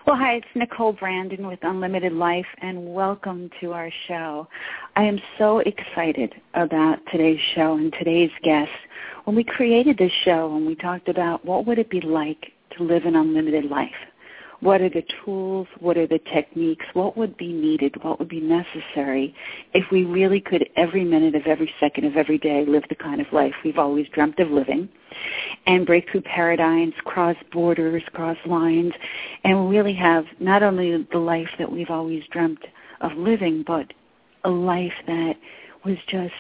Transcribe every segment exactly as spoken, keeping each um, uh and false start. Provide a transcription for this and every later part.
Well, hi, it's Nicole Brandon with Unlimited Life, and welcome to our show. I am so excited about today's show and today's guest. When we created this show and we talked about what would it be like to live an unlimited life, what are the tools, what are the techniques, what would be needed, what would be necessary if we really could every minute of every second of every day live the kind of life we've always dreamt of living and break through paradigms, cross borders, cross lines, and really have not only the life that we've always dreamt of living, but a life that was just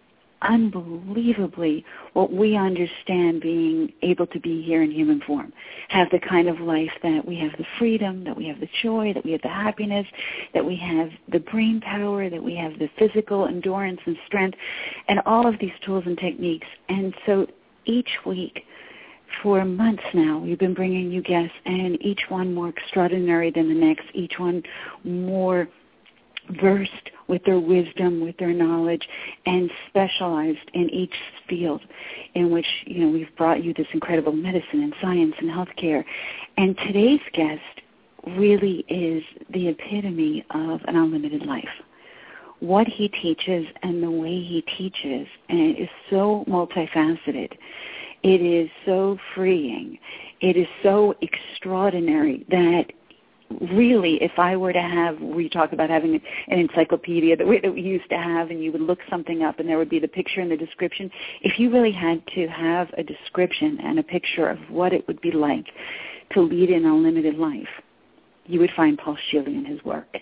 unbelievably what we understand being able to be here in human form. Have the kind of life that we have the freedom, that we have the joy, that we have the happiness, that we have the brain power, that we have the physical endurance and strength, and all of these tools and techniques. And so each week, for months now, we've been bringing you guests, and each one more extraordinary than the next, each one more versed with their wisdom, with their knowledge, and specialized in each field in which, you know, we've brought you this incredible medicine and science and healthcare. And today's guest really is the epitome of an unlimited life. What he teaches and the way he teaches, and it is so multifaceted. It is so freeing. It is so extraordinary that really, if I were to have, we talk about having an encyclopedia the way that we used to have, and you would look something up and there would be the picture and the description, if you really had to have a description and a picture of what it would be like to lead an unlimited life, you would find Paul Scheele in his work.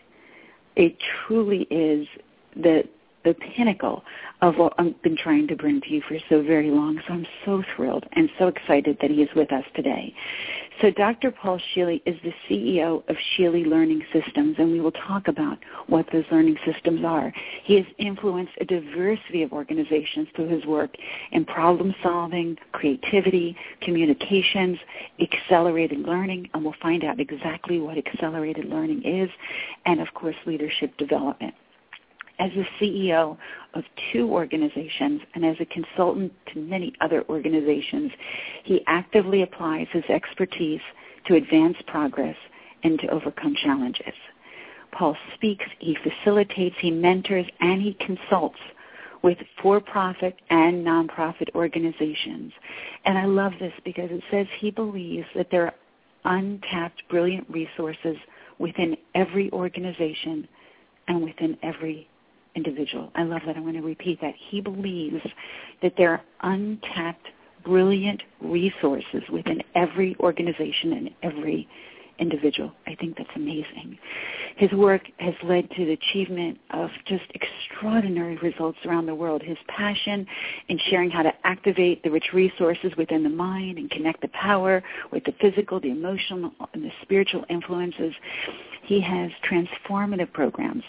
It truly is the the pinnacle of what I've been trying to bring to you for so very long. So I'm so thrilled and so excited that he is with us today. So Doctor Paul Scheele is the C E O of Scheele Learning Systems, and we will talk about what those learning systems are. He has influenced a diversity of organizations through his work in problem solving, creativity, communications, accelerated learning, and we'll find out exactly what accelerated learning is, and of course leadership development. As a C E O of two organizations and as a consultant to many other organizations, he actively applies his expertise to advance progress and to overcome challenges. Paul speaks, he facilitates, he mentors, and he consults with for-profit and nonprofit organizations. And I love this because it says he believes that there are untapped, brilliant resources within every organization and within every individual. I love that. I'm going to repeat that. He believes that there are untapped, brilliant resources within every organization and every individual. I think that's amazing. His work has led to the achievement of just extraordinary results around the world. His passion in sharing how to activate the rich resources within the mind and connect the power with the physical, the emotional, and the spiritual influences. He has transformative programs,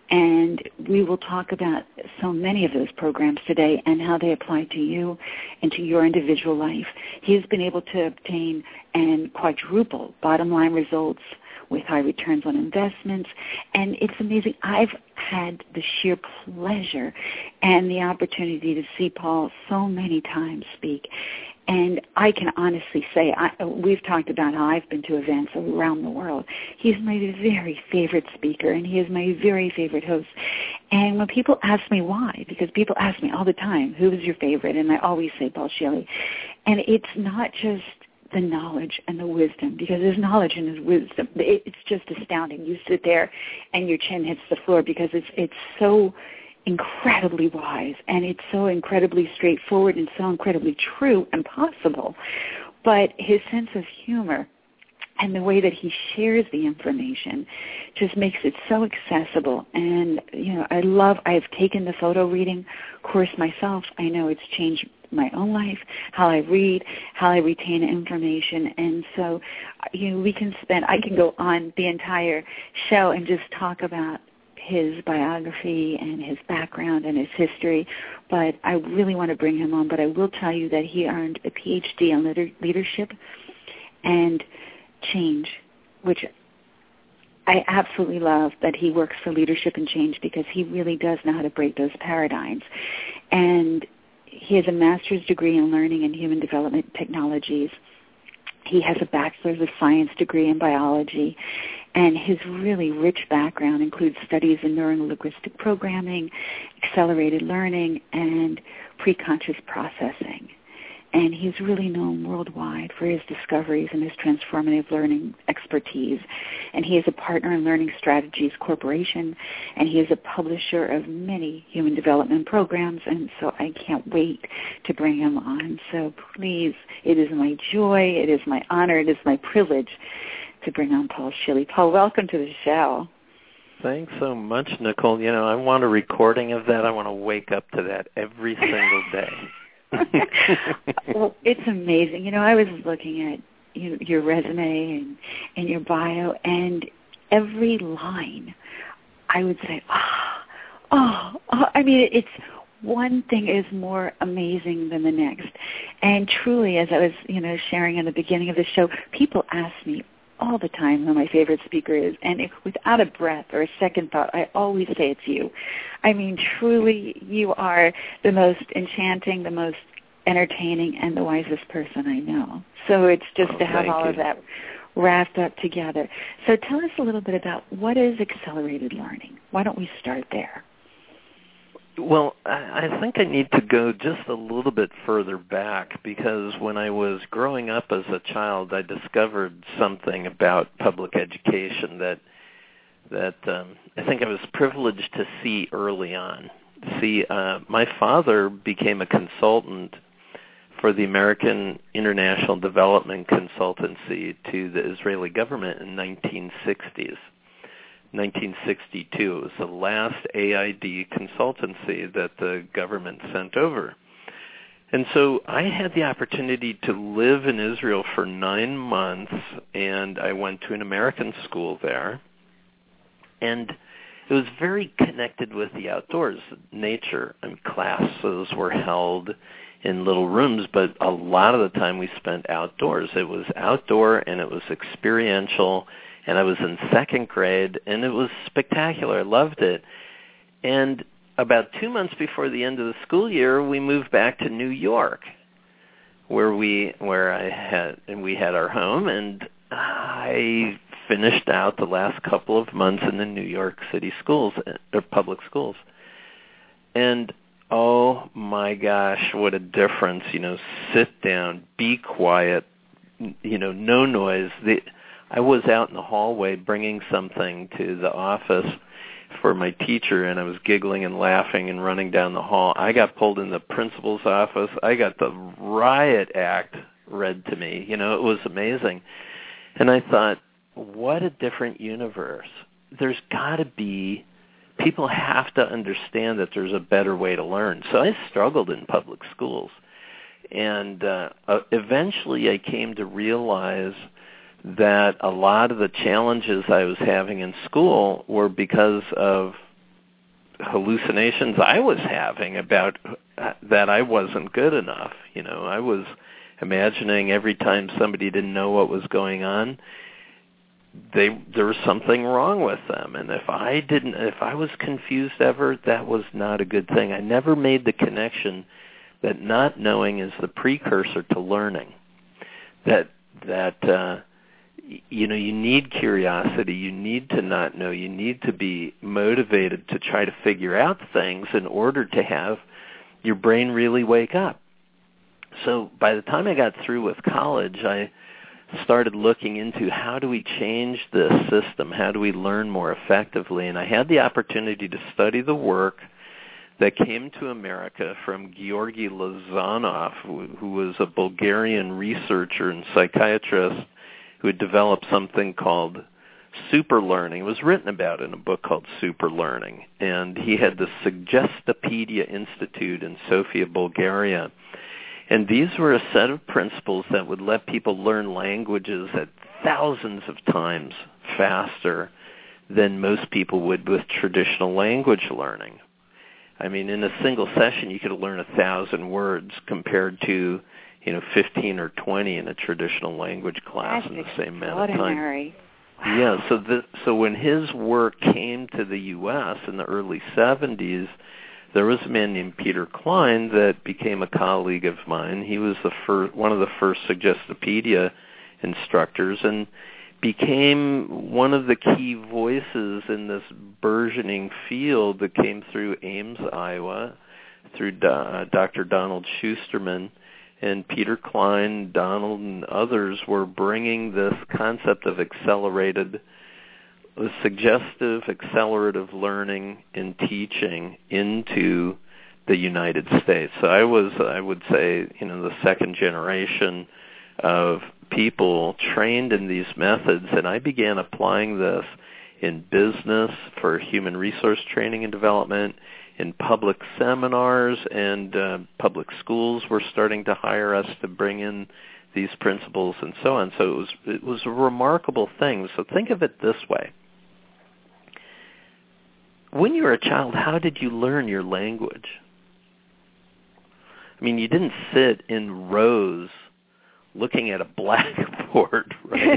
and we will talk about so many of those programs today and how they apply to you and to your individual life. He has been able to obtain and quadruple bottom line results with high returns on investments, and it's amazing. I've had the sheer pleasure and the opportunity to see Paul so many times speak. And I can honestly say, I, we've talked about how I've been to events around the world. He's my very favorite speaker, and he is my very favorite host. And when people ask me why, because people ask me all the time, who is your favorite? And I always say Paul Scheele. And it's not just the knowledge and the wisdom, because his knowledge and his wisdom, it, it's just astounding. You sit there and your chin hits the floor because it's it's so incredibly wise, and it's so incredibly straightforward and so incredibly true and possible. But his sense of humor and the way that he shares the information just makes it so accessible. And, you know, I love, I've taken the photo reading course myself. I know it's changed my own life, how I read, how I retain information. And so, you know, we can spend, I can go on the entire show and just talk about his biography and his background and his history, but I really want to bring him on. But I will tell you that he earned a P H D in leadership and change, which I absolutely love that he works for leadership and change, because he really does know how to break those paradigms. And he has a master's degree in learning and human development technologies. He has a bachelor's of science degree in biology, and his really rich background includes studies in neurolinguistic programming, accelerated learning, and preconscious processing. And he's really known worldwide for his discoveries and his transformative learning expertise. And he is a partner in Learning Strategies Corporation, and he is a publisher of many human development programs, and so I can't wait to bring him on. So please, it is my joy, it is my honor, it is my privilege to bring on Paul Schily. Paul, welcome to the show. Thanks so much, Nicole. You know, I want a recording of that. I want to wake up to that every single day. Well, it's amazing. You know, I was looking at you, your resume and, and your bio, and every line I would say, oh, oh, oh. I mean, it's one thing is more amazing than the next. And truly, as I was, you know, sharing in the beginning of the show, people ask me all the time who my favorite speaker is, and if, without a breath or a second thought, I always say it's you. I mean, truly, you are the most enchanting, the most entertaining, and the wisest person I know. So it's just oh, to have all you. of that wrapped up together. So tell us a little bit about what is accelerated learning. Why don't we start there? Well, I think I need to go just a little bit further back, because when I was growing up as a child, I discovered something about public education that that um, I think I was privileged to see early on. See, uh, my father became a consultant for the American International Development Consultancy to the Israeli government in nineteen sixties. nineteen sixty-two. It was the last A I D consultancy that the government sent over. And so I had the opportunity to live in Israel for nine months, and I went to an American school there. And it was very connected with the outdoors, nature. I mean, classes were held in little rooms, but a lot of the time we spent outdoors. It was outdoor, and it was experiential. And I was in second grade, and it was spectacular. I loved it. And about two months before the end of the school year, we moved back to New York, where we where I had and we had our home. And I finished out the last couple of months in the New York City schools, or public schools. And oh my gosh, what a difference! You know, sit down, be quiet. You know, no noise. The I was out in the hallway bringing something to the office for my teacher, and I was giggling and laughing and running down the hall. I got pulled in the principal's office. I got the riot act read to me. You know, it was amazing. And I thought, what a different universe. There's got to be, people have to understand that there's a better way to learn. So I struggled in public schools. And uh, eventually I came to realize that a lot of the challenges I was having in school were because of hallucinations I was having about that I wasn't good enough. You know, I was imagining every time somebody didn't know what was going on, they there was something wrong with them. And if I didn't, if I was confused ever, that was not a good thing. I never made the connection that not knowing is the precursor to learning. That that uh, you know, you need curiosity. You need to not know. You need to be motivated to try to figure out things in order to have your brain really wake up. So by the time I got through with college, I started looking into how do we change this system? How do we learn more effectively? And I had the opportunity to study the work that came to America from Georgy Lozanov, who was a Bulgarian researcher and psychiatrist who had developed something called super learning. It was written about in a book called Super Learning. And he had the Suggestopedia Institute in Sofia, Bulgaria. And these were a set of principles that would let people learn languages at thousands of times faster than most people would with traditional language learning. I mean, in a single session, you could learn a thousand words compared to, you know, fifteen or twenty in a traditional language class That's in the same amount of time. Wow. Yeah, so the, so when his work came to the U S in the early seventies, there was a man named Peter Klein that became a colleague of mine. He was the first, one of the first Suggestopedia instructors and became one of the key voices in this burgeoning field that came through Ames, Iowa, through uh, Doctor Donald Schusterman. And Peter Klein, Donald, and others were bringing this concept of accelerated, suggestive, accelerative learning and teaching into the United States. So I was, I would say, you know, the second generation of people trained in these methods, and I began applying this in business for human resource training and development, in public seminars, and uh, public schools were starting to hire us to bring in these principles and so on. So it was it was a remarkable thing. So think of it this way. When you were a child, how did you learn your language? I mean, you didn't sit in rows looking at a blackboard,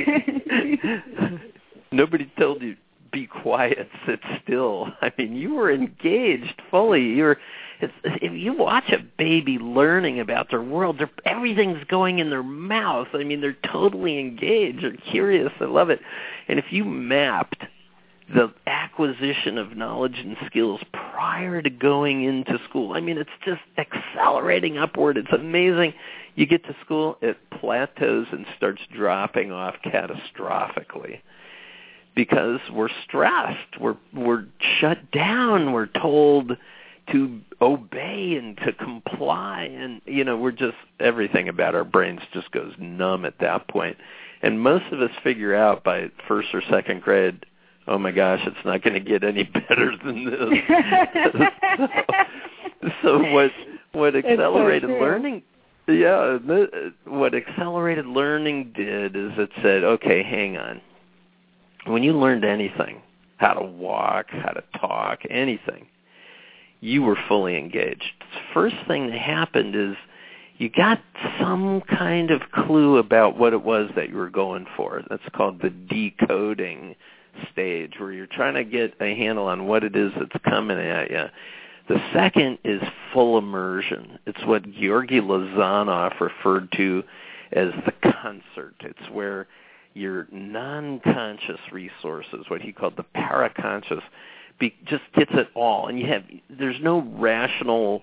right? Nobody told you, be quiet, sit still. I mean, you were engaged fully. You were, it's, if you watch a baby learning about their world, they're, everything's going in their mouth. I mean, they're totally engaged. They're curious. They love it. And if you mapped the acquisition of knowledge and skills prior to going into school, I mean, it's just accelerating upward. It's amazing. You get to school, it plateaus and starts dropping off catastrophically because we're stressed. We're we're shut down. We're told to obey and to comply, and you know, we're just, everything about our brains just goes numb at that point. And most of us figure out by first or second grade, oh my gosh, it's not going to get any better than this. so, so what what accelerated so learning, yeah, what accelerated learning did is it said, okay, hang on. When you learned anything, how to walk, how to talk, anything, you were fully engaged. The first thing that happened is you got some kind of clue about what it was that you were going for. That's called the decoding stage, where you're trying to get a handle on what it is that's coming at you. The second is full immersion. It's what Georgy Lazanov referred to as the concert. It's where your non-conscious resources, what he called the paraconscious, be, just gets it all. And you have, there's no rational,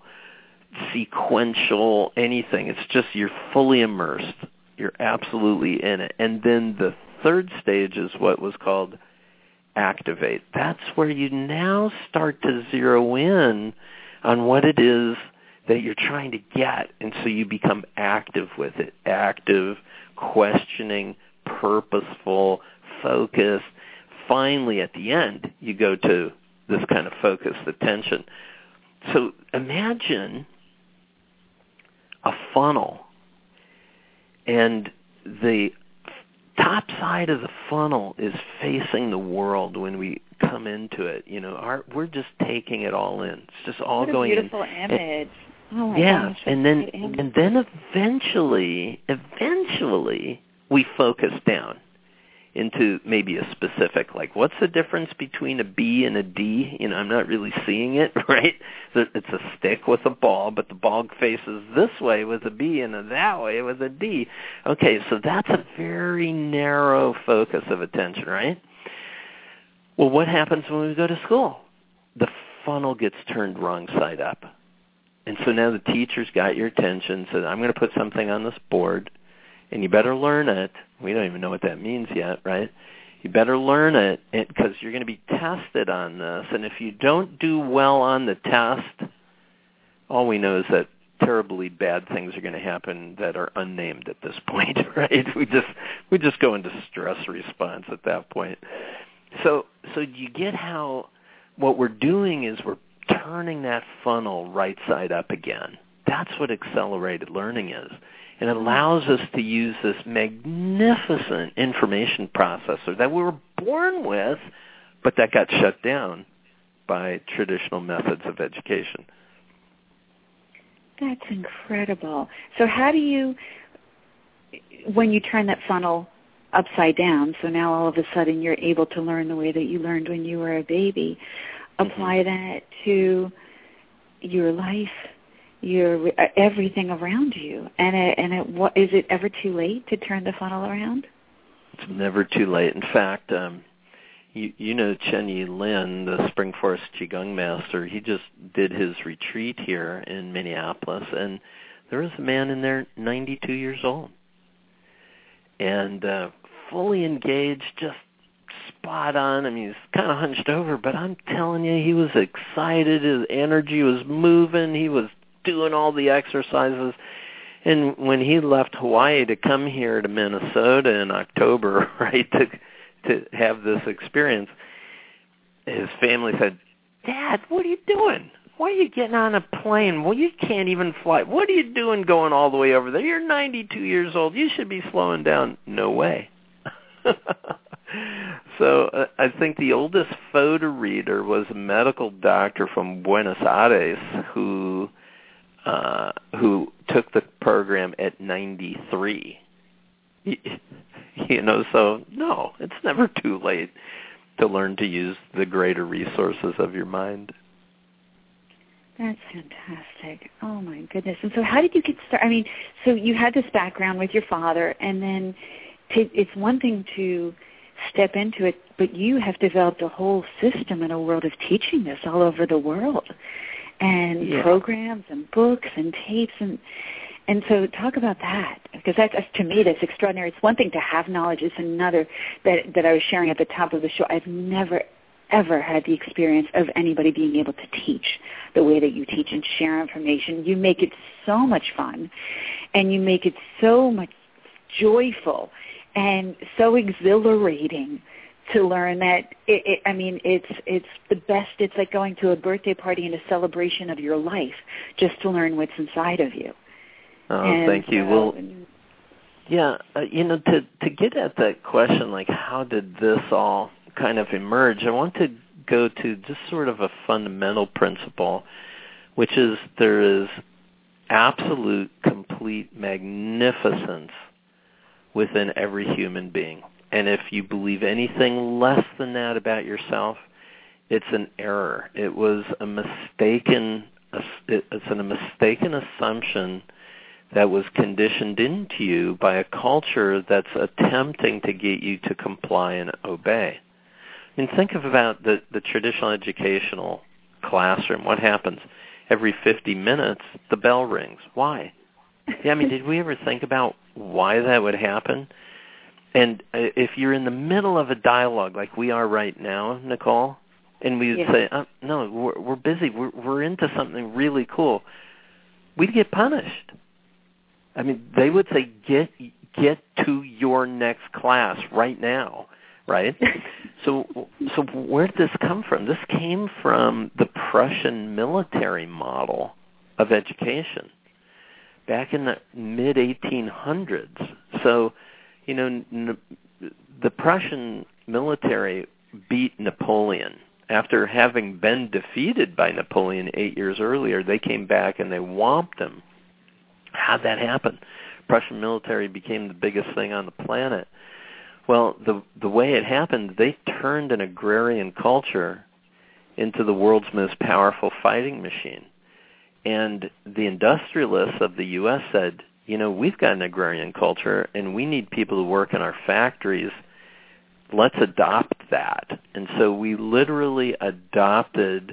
sequential anything. It's just you're fully immersed. You're absolutely in it. And then the third stage is what was called activate. That's where you now start to zero in on what it is that you're trying to get, and so you become active with it. Active, questioning, purposeful, focused. Finally, at the end, you go to this kind of focused attention. So imagine a funnel, and the top side of the funnel is facing the world when we come into it. You know, our, we're just taking it all in. It's just all what a going beautiful in. Beautiful image. And, oh my yeah, gosh, and then and then eventually, eventually, we focus down into maybe a specific, like, what's the difference between a B and a D? You know, I'm not really seeing it, right? It's a stick with a ball, but the ball faces this way with a B and that way with a D. Okay, so that's a very narrow focus of attention, right? Well, what happens when we go to school? The funnel gets turned wrong side up. And so now the teacher's got your attention, said, I'm going to put something on this board, and you better learn it. We don't even know what that means yet, right? You better learn it because you're going to be tested on this. And if you don't do well on the test, all we know is that terribly bad things are going to happen that are unnamed at this point, right? We just we just go into stress response at that point. So so you get how what we're doing is we're turning that funnel right side up again. That's what accelerated learning is. And it allows us to use this magnificent information processor that we were born with, but that got shut down by traditional methods of education. That's incredible. So how do you, when you turn that funnel upside down, so now all of a sudden you're able to learn the way that you learned when you were a baby, apply mm-hmm. that to your life your everything around you. And it, and it, what, is it ever too late to turn the funnel around? It's never too late. In fact, um, you, you know Chen Yi Lin, the Spring Forest Qigong master. He just did his retreat here in Minneapolis, and there was a man in there, ninety-two years old, and uh, fully engaged, just spot on. I mean, he's kind of hunched over, but I'm telling you, he was excited. His energy was moving. He was doing all the exercises. And when he left Hawaii to come here to Minnesota in October, right, to to have this experience, his family said, "Dad, what are you doing? Why are you getting on a plane? Well, you can't even fly. What are you doing going all the way over there? You're ninety-two years old. You should be slowing down." No way. So uh, I think the oldest photo reader was a medical doctor from Buenos Aires who uh, who took the program at ninety-three. You know, so no, it's never too late to learn to use the greater resources of your mind. That's fantastic. Oh, my goodness. And so how did you get started? I mean, so you had this background with your father, and then to, it's one thing to step into it, but you have developed a whole system and a world of teaching this all over the world, and yeah. programs and books and tapes. And and so talk about that, because that's, to me, that's extraordinary. It's one thing to have knowledge. It's another that, that I was sharing at the top of the show. I've never ever had the experience of anybody being able to teach the way that you teach and share information. You make it so much fun, and you make it so much joyful and so exhilarating to learn that, it, it, I mean, it's it's the best. It's like going to a birthday party and a celebration of your life just to learn what's inside of you. Oh, and, thank you. Uh, well, yeah, uh, you know, to, to get at that question, like how did this all kind of emerge, I want to go to just sort of a fundamental principle, which is there is absolute, complete magnificence within every human being. And if you believe anything less than that about yourself, it's an error. It was a mistaken, it's a mistaken assumption that was conditioned into you by a culture that's attempting to get you to comply and obey. I mean, think of about the, the traditional educational classroom. What happens? Every fifty minutes, the bell rings. Why? Yeah, I mean, did we ever think about why that would happen? And if you're in the middle of a dialogue like we are right now, Nicole, and we would yeah. say, oh, no, we're, we're busy, we're, we're into something really cool, we'd get punished. I mean, they would say, get get to your next class right now, right? so so where did this come from? This came from the Prussian military model of education back in the mid eighteen hundreds. So, you know, n- the Prussian military beat Napoleon. After having been defeated by Napoleon eight years earlier, they came back and they whomped him. How'd that happen? Prussian military became the biggest thing on the planet. Well, the the way it happened, they turned an agrarian culture into the world's most powerful fighting machine. And the industrialists of the U S said, you know, we've got an agrarian culture, and we need people to work in our factories. Let's adopt that. And so we literally adopted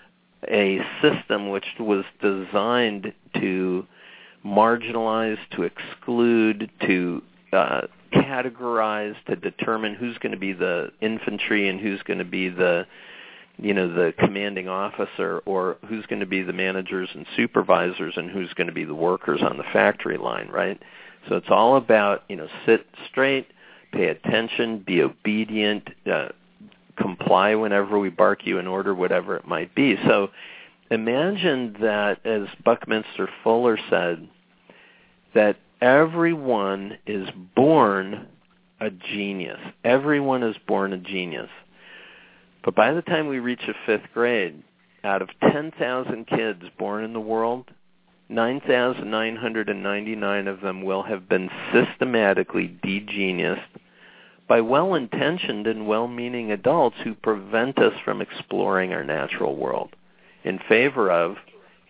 a system which was designed to marginalize, to exclude, to uh, categorize, to determine who's going to be the infantry and who's going to be the, you know, the commanding officer, or who's going to be the managers and supervisors, and who's going to be the workers on the factory line, right? So it's all about, you know, sit straight, pay attention, be obedient, uh, comply whenever we bark you an order, whatever it might be. So imagine that, as Buckminster Fuller said, that everyone is born a genius. Everyone is born a genius. But by the time we reach a fifth grade, out of ten thousand kids born in the world, nine thousand nine hundred ninety-nine of them will have been systematically de-geniused by well-intentioned and well-meaning adults who prevent us from exploring our natural world in favor of,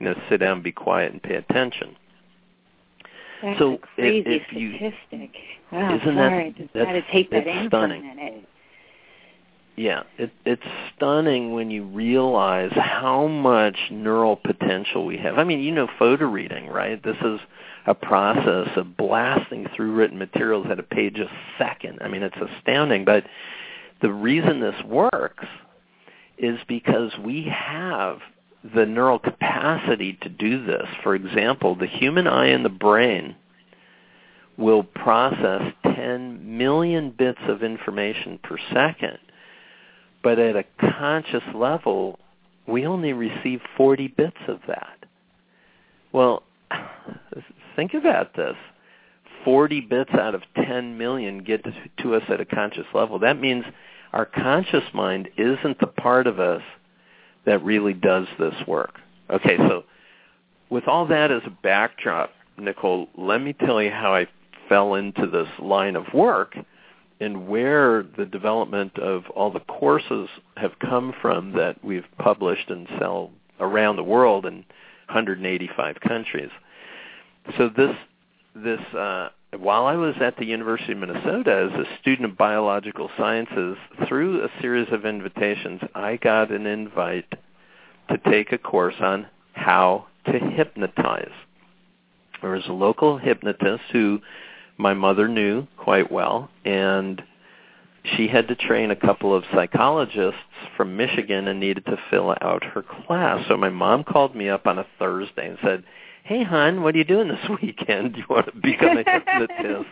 you know, sit down, be quiet, and pay attention. That's so a crazy if, if statistic. You, wow, isn't sorry. that, Just that's, got to take that in stunning. for a minute. Yeah, it, it's stunning when you realize how much neural potential we have. I mean, you know photo reading, right? This is a process of blasting through written materials at a page a second. I mean, it's astounding. But the reason this works is because we have the neural capacity to do this. For example, the human eye and the brain will process ten million bits of information per second. But at a conscious level, we only receive forty bits of that. Well, think about this. forty bits out of ten million get to us at a conscious level. That means our conscious mind isn't the part of us that really does this work. Okay, so with all that as a backdrop, Nicole, let me tell you how I fell into this line of work and where the development of all the courses have come from that we've published and sell around the world in one hundred eighty-five countries. So this, this, uh, while I was at the University of Minnesota as a student of biological sciences, through a series of invitations, I got an invite to take a course on how to hypnotize. There was a local hypnotist who my mother knew quite well, and she had to train a couple of psychologists from Michigan and needed to fill out her class. So my mom called me up on a Thursday and said, "Hey, hon, what are you doing this weekend? Do you want to become a hypnotist?"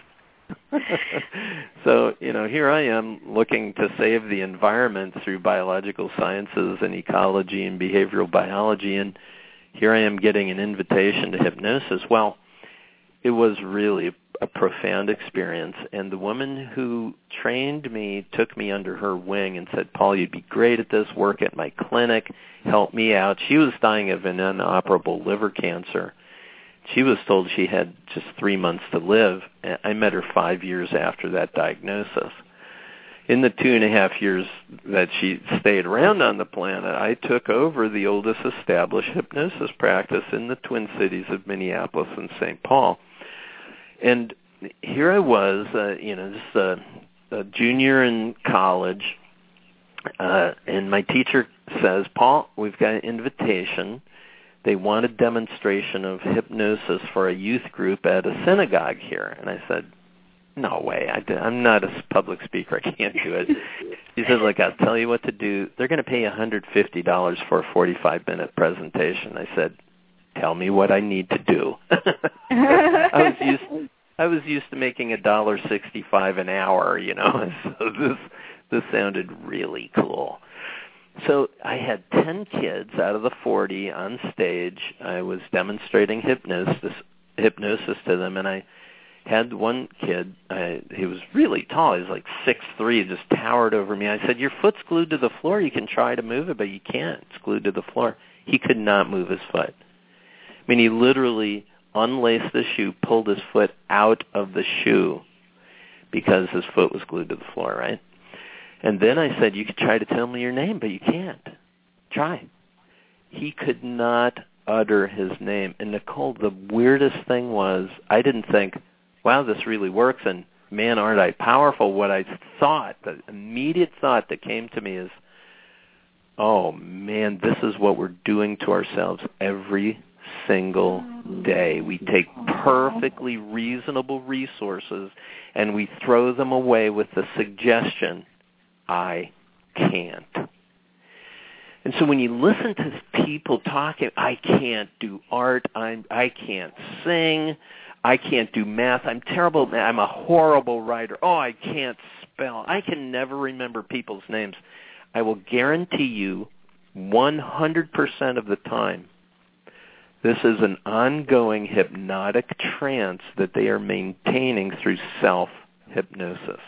So, you know, here I am looking to save the environment through biological sciences and ecology and behavioral biology, and here I am getting an invitation to hypnosis. Well, it was really a profound experience, and the woman who trained me took me under her wing and said, "Paul, you'd be great at this, work at my clinic, help me out." She was dying of an inoperable liver cancer. She was told she had just three months to live. I met her five years after that diagnosis. In the two and a half years that she stayed around on the planet, I took over the oldest established hypnosis practice in the Twin Cities of Minneapolis and Saint Paul. And here I was, uh, you know, just a, a junior in college, uh, and my teacher says, "Paul, we've got an invitation. They want a demonstration of hypnosis for a youth group at a synagogue here." And I said, "No way, I, I'm not a public speaker, I can't do it." He said, "Look, I'll tell you what to do. They're going to pay one hundred fifty dollars for a forty-five minute presentation." I said, "Tell me what I need to do." I was used I was used to making a dollar sixty-five an hour, you know, so this this sounded really cool. So I had ten kids out of the forty on stage. I was demonstrating hypnosis hypnosis to them, and I had one kid, I, he was really tall, he was like six three, just towered over me. I said, "Your foot's glued to the floor, you can try to move it, but you can't, it's glued to the floor." He could not move his foot. I mean, he literally unlaced the shoe, pulled his foot out of the shoe because his foot was glued to the floor, right? And then I said, "You could try to tell me your name, but you can't. Try." He could not utter his name. And Nicole, the weirdest thing was, I didn't think, wow, this really works, and man, aren't I powerful. What I thought, the immediate thought that came to me is, oh man, this is what we're doing to ourselves every single day. We take perfectly reasonable resources and we throw them away with the suggestion, "I can't." And so when you listen to people talking, "I can't do art, I'm, I can't sing, I can't do math, I'm terrible at math, I'm a horrible writer, oh, I can't spell, I can never remember people's names," I will guarantee you one hundred percent of the time, this is an ongoing hypnotic trance that they are maintaining through self-hypnosis.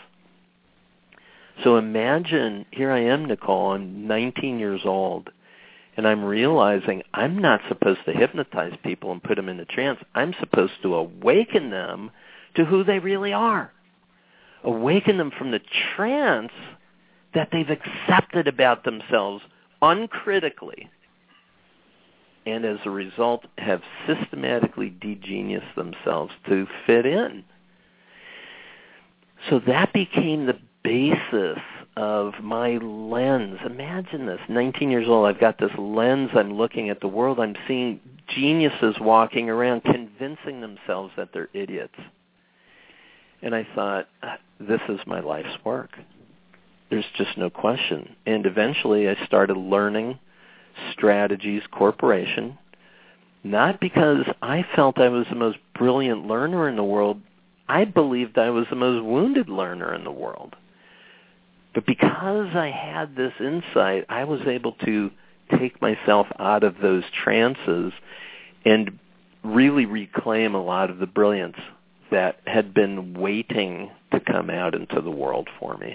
So imagine, here I am, Nicole, I'm nineteen years old, and I'm realizing I'm not supposed to hypnotize people and put them in a trance. I'm supposed to awaken them to who they really are. Awaken them from the trance that they've accepted about themselves uncritically. and as a result have systematically de-geniused themselves to fit in. So that became the basis of my lens. Imagine this, nineteen years old, I've got this lens, I'm looking at the world, I'm seeing geniuses walking around convincing themselves that they're idiots. And I thought, this is my life's work. There's just no question. And eventually I started learning strategies, corporation, not because I felt I was the most brilliant learner in the world. I believed I was the most wounded learner in the world. But because I had this insight, I was able to take myself out of those trances and really reclaim a lot of the brilliance that had been waiting to come out into the world for me.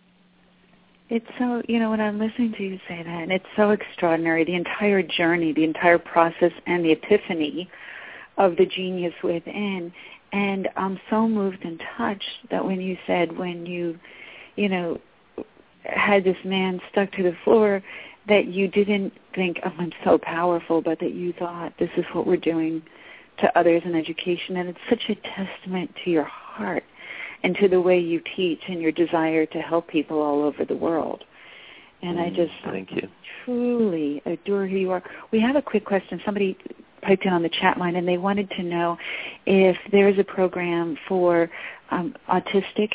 It's so, you know, when I'm listening to you say that, and it's so extraordinary, the entire journey, the entire process, and the epiphany of the genius within. And I'm so moved and touched that when you said when you, you know, had this man stuck to the floor, that you didn't think, oh, I'm so powerful, but that you thought this is what we're doing to others in education. And it's such a testament to your heart and to the way you teach and your desire to help people all over the world. And mm, I just thank you. truly adore who you are. We have a quick question. Somebody piped in on the chat line, and they wanted to know if there is a program for um, autistic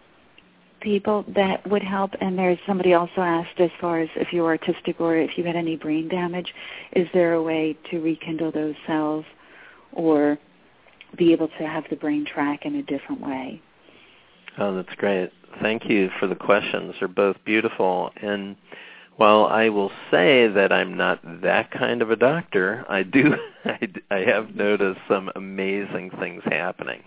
people that would help. And there's somebody also asked, as far as if you're autistic or if you had any brain damage, is there a way to rekindle those cells or be able to have the brain track in a different way? Oh, that's great. Thank you for the questions. They're both beautiful. And while I will say that I'm not that kind of a doctor, I do, I, I have noticed some amazing things happening.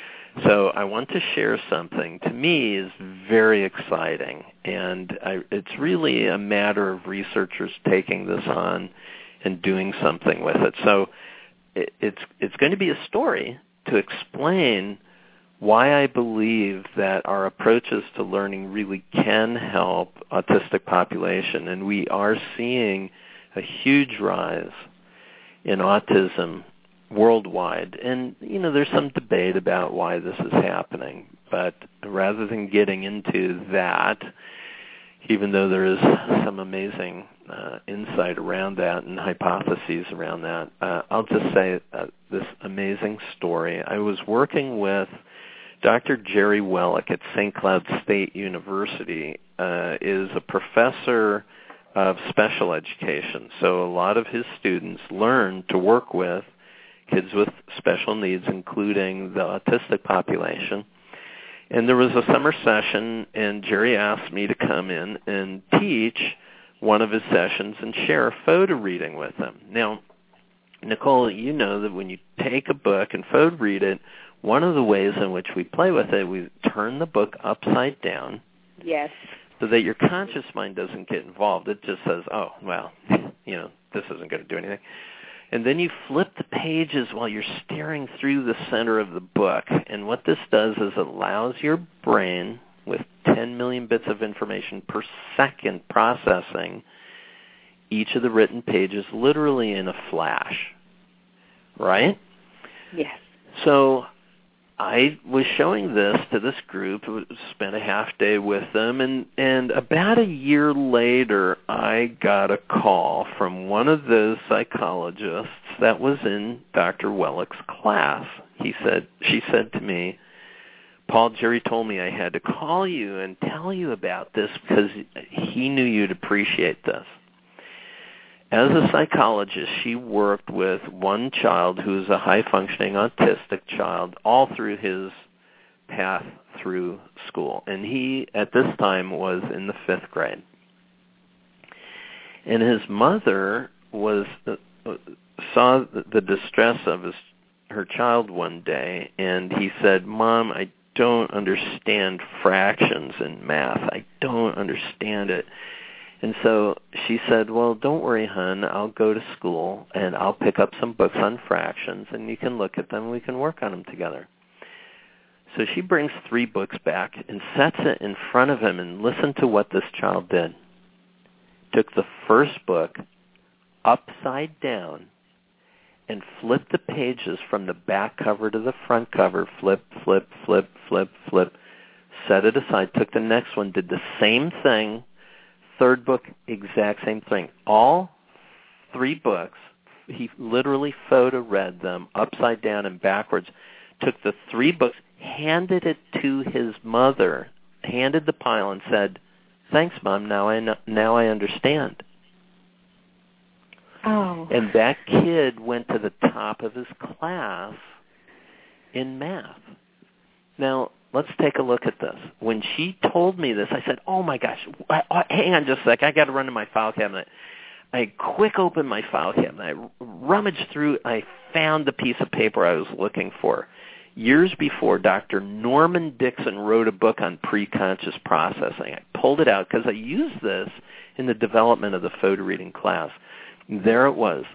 So I want to share something to me is very exciting, and I, it's really a matter of researchers taking this on and doing something with it. So it, it's it's going to be a story to explain why I believe that our approaches to learning really can help autistic population, and we are seeing a huge rise in autism worldwide. And, you know, there's some debate about why this is happening, but rather than getting into that, even though there is some amazing uh, insight around that and hypotheses around that, uh, I'll just say uh, this amazing story. I was working with Doctor Jerry Wellick at Saint Cloud State University, uh, is a professor of special education. So a lot of his students learn to work with kids with special needs, including the autistic population. And there was a summer session, and Jerry asked me to come in and teach one of his sessions and share a photo reading with them. Now, Nicole, you know that when you take a book and photo read it, one of the ways in which we play with it, we turn the book upside down. Yes. So that your conscious mind doesn't get involved. It just says, oh, well, you know, this isn't going to do anything. And then you flip the pages while you're staring through the center of the book. And what this does is it allows your brain, with ten million bits of information per second processing, each of the written pages literally in a flash. Right? Yes. So I was showing this to this group, spent a half day with them, and, and about a year later, I got a call from one of those psychologists that was in Doctor Wellick's class. He said, she said to me, Paul, Jerry told me I had to call you and tell you about this because he knew you'd appreciate this. As a psychologist, she worked with one child who is a high-functioning autistic child all through his path through school. And he, at this time, was in the fifth grade. And his mother was uh, saw the distress of his her child one day, and he said, Mom, I don't understand fractions in math. I don't understand it. And so she said, well, don't worry, hon. I'll go to school, and I'll pick up some books on fractions, and you can look at them, and we can work on them together. So she brings three books back and sets it in front of him, and listen to what this child did. Took the first book upside down and flipped the pages from the back cover to the front cover, flip, flip, flip, flip, flip, set it aside, took the next one, did the same thing, third book, exact same thing. All three books, he literally photo-read them upside down and backwards, took the three books, handed it to his mother, handed the pile and said, "Thanks, Mom, now I know, now I understand." Oh. And that kid went to the top of his class in math. Now, let's take a look at this. When she told me this, I said, oh, my gosh, hang on just a sec. I got to run to my file cabinet. I quick opened my file cabinet. I rummaged through. I found the piece of paper I was looking for. Years before, Doctor Norman Dixon wrote a book on preconscious processing. I pulled it out because I used this in the development of the photo reading class. There it was.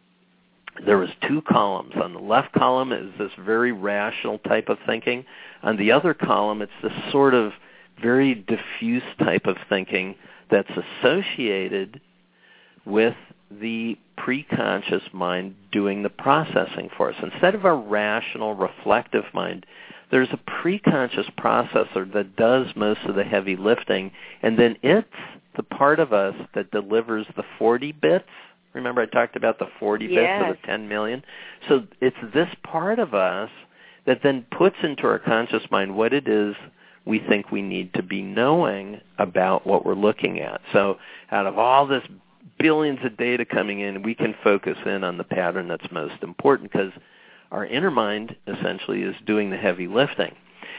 There was two columns. On the left column is this very rational type of thinking. On the other column, it's this sort of very diffuse type of thinking that's associated with the preconscious mind doing the processing for us. Instead of a rational, reflective mind, there's a preconscious processor that does most of the heavy lifting, and then it's the part of us that delivers the forty bits. Remember I talked about the forty yes. bits of the ten million? So it's this part of us that then puts into our conscious mind what it is we think we need to be knowing about what we're looking at. So out of all this billions of data coming in, we can focus in on the pattern that's most important because our inner mind essentially is doing the heavy lifting.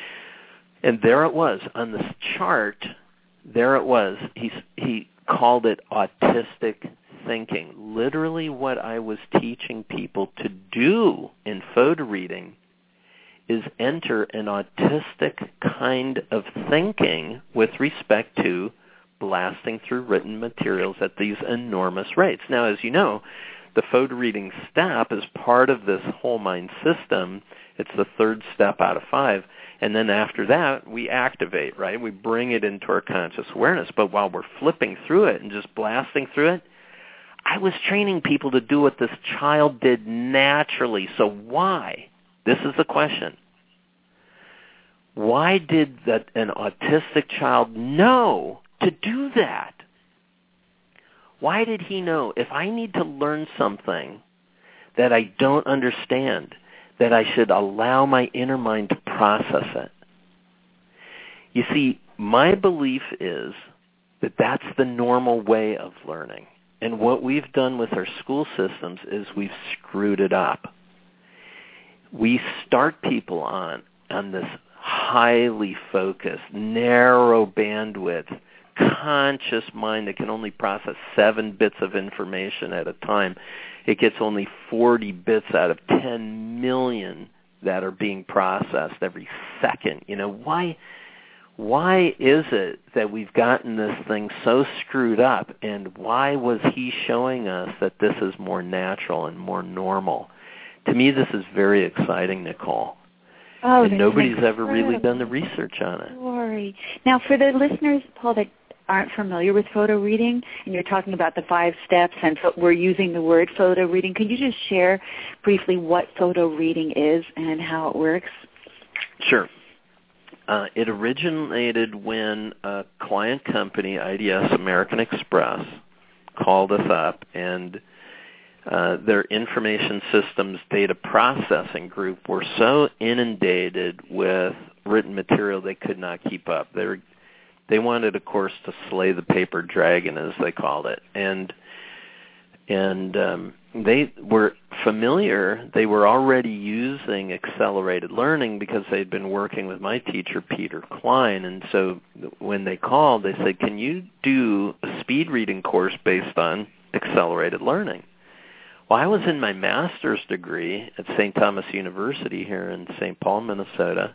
And there it was on this chart. There it was. He, he called it autistic thinking. Literally what I was teaching people to do in photo reading is enter an autistic kind of thinking with respect to blasting through written materials at these enormous rates. Now, as you know, the photo reading step is part of this whole mind system. It's the third step out of five. And then after that, we activate, right? We bring it into our conscious awareness. But while we're flipping through it and just blasting through it, I was training people to do what this child did naturally. So why? This is the question. Why did that an autistic child know to do that? Why did he know if I need to learn something that I don't understand, that I should allow my inner mind to process it? You see, my belief is that that's the normal way of learning. And what we've done with our school systems is we've screwed it up. We start people on, on this highly focused, narrow bandwidth, conscious mind that can only process seven bits of information at a time. It gets only forty bits out of ten million that are being processed every second. You know, why why is it that we've gotten this thing so screwed up, and why was he showing us that this is more natural and more normal? To me, this is very exciting, Nicole. Oh, and nobody's incredible. ever really done the research on it. Story. Now, for the listeners, Paul, that aren't familiar with photo reading, and you're talking about the five steps, and we're using the word photo reading, could you just share briefly what photo reading is and how it works? Sure. Uh, it originated when a client company, I D S American Express, called us up, and uh, their information systems data processing group were so inundated with written material they could not keep up. They were, they wanted, of course, to slay the paper dragon, as they called it, and and um, they were familiar. They were already using accelerated learning because they'd been working with my teacher, Peter Klein. And so when they called, they said, can you do a speed reading course based on accelerated learning? Well, I was in my master's degree at Saint Thomas University here in Saint Paul, Minnesota.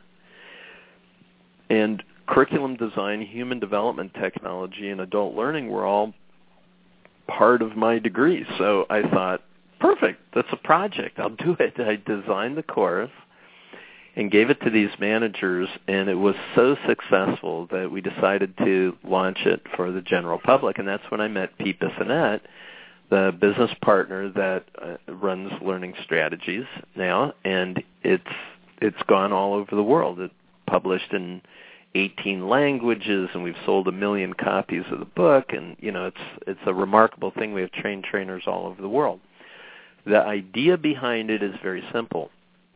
And curriculum design, human development technology, and adult learning were all part of my degree. So I thought, perfect, that's a project. I'll do it. I designed the course and gave it to these managers, and it was so successful that we decided to launch it for the general public. And that's when I met Pete Bissonnette, the business partner that uh, runs Learning Strategies now, and it's it's gone all over the world. It's published in eighteen languages, and we've sold a million copies of the book, and you know it's it's a remarkable thing. We have trained trainers all over the world. The idea behind it is very simple.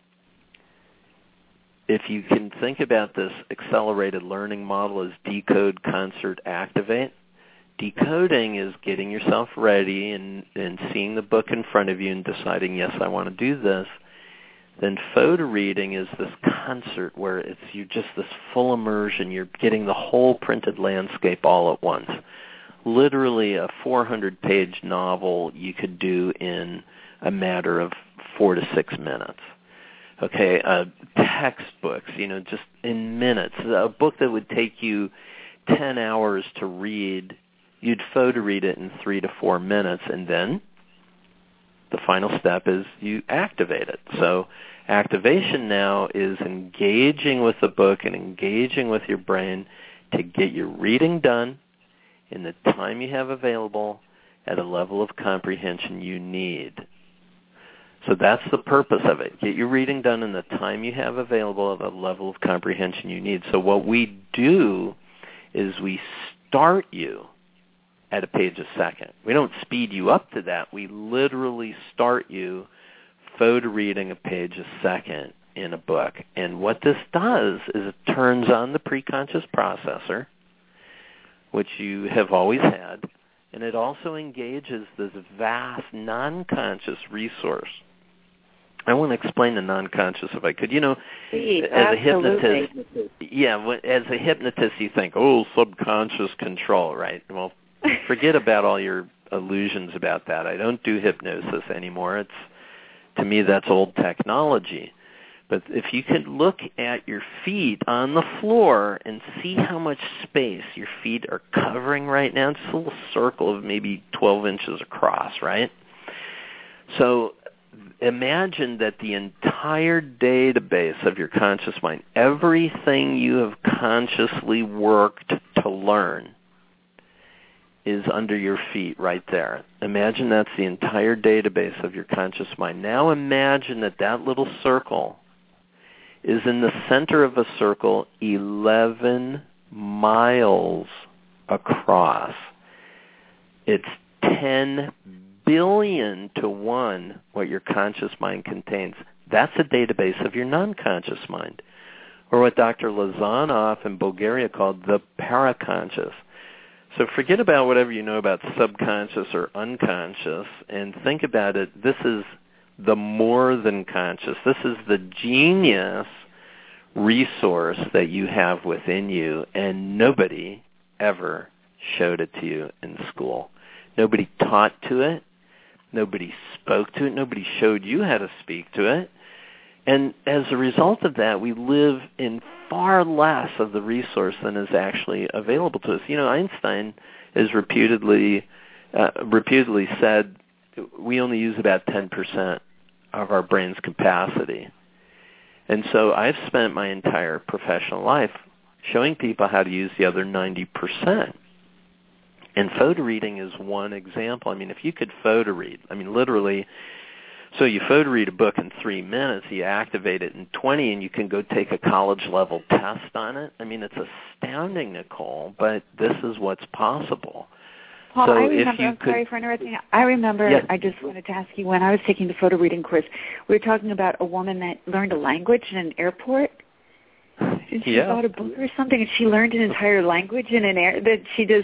If you can think about this accelerated learning model as decode, concert, activate, decoding is getting yourself ready and, and seeing the book in front of you and deciding, yes, I want to do this. Then photo reading is this concert where it's you just this full immersion. You're getting the whole printed landscape all at once. Literally a four hundred page novel you could do in a matter of four to six minutes. Okay, uh, textbooks, you know, just in minutes. A book that would take you ten hours to read, you'd photo read it in three to four minutes, and then the final step is you activate it. So activation now is engaging with the book and engaging with your brain to get your reading done in the time you have available at a level of comprehension you need. So that's the purpose of it. Get your reading done in the time you have available at a level of comprehension you need. So what we do is we start you at a page a second. We don't speed you up to that. We literally start you photo reading a page a second in a book. And what this does is it turns on the preconscious processor, which you have always had, and it also engages this vast non-conscious resource. I want to explain the non-conscious if I could. You know, Please, as absolutely. a hypnotist, yeah, as a hypnotist you think, oh, subconscious control, right? Well, forget about all your illusions about that. I don't do hypnosis anymore. It's to me, that's old technology. But if you could look at your feet on the floor and see how much space your feet are covering right now, it's a little circle of maybe twelve inches across, right? So imagine that the entire database of your conscious mind, everything you have consciously worked to learn, is under your feet right there. Imagine that's the entire database of your conscious mind. Now imagine that that little circle is in the center of a circle eleven miles across. It's ten billion to one what your conscious mind contains. That's a database of your non-conscious mind, or what Doctor Lazanov in Bulgaria called the paraconscious. So forget about whatever you know about subconscious or unconscious and think about it. This is the more than conscious. This is the genius resource that you have within you, and nobody ever showed it to you in school. Nobody taught to it. Nobody spoke to it. Nobody showed you how to speak to it. And as a result of that, we live in far less of the resource than is actually available to us. You know, Einstein is reputedly uh, reputedly said we only use about ten percent of our brain's capacity. And so I've spent my entire professional life showing people how to use the other ninety percent. And photo reading is one example. I mean, if you could photo read, I mean, literally, so you photo read a book in three minutes, you activate it in twenty, and you can go take a college-level test on it. I mean, it's astounding, Nicole, but this is what's possible. Paul, so I remember, if you I'm could, sorry for interrupting. I remember, yes. I just wanted to ask you, when I was taking the photo reading course, we were talking about a woman that learned a language in an airport. And she yeah. bought a book or something, and she learned an entire language in an air, that she just,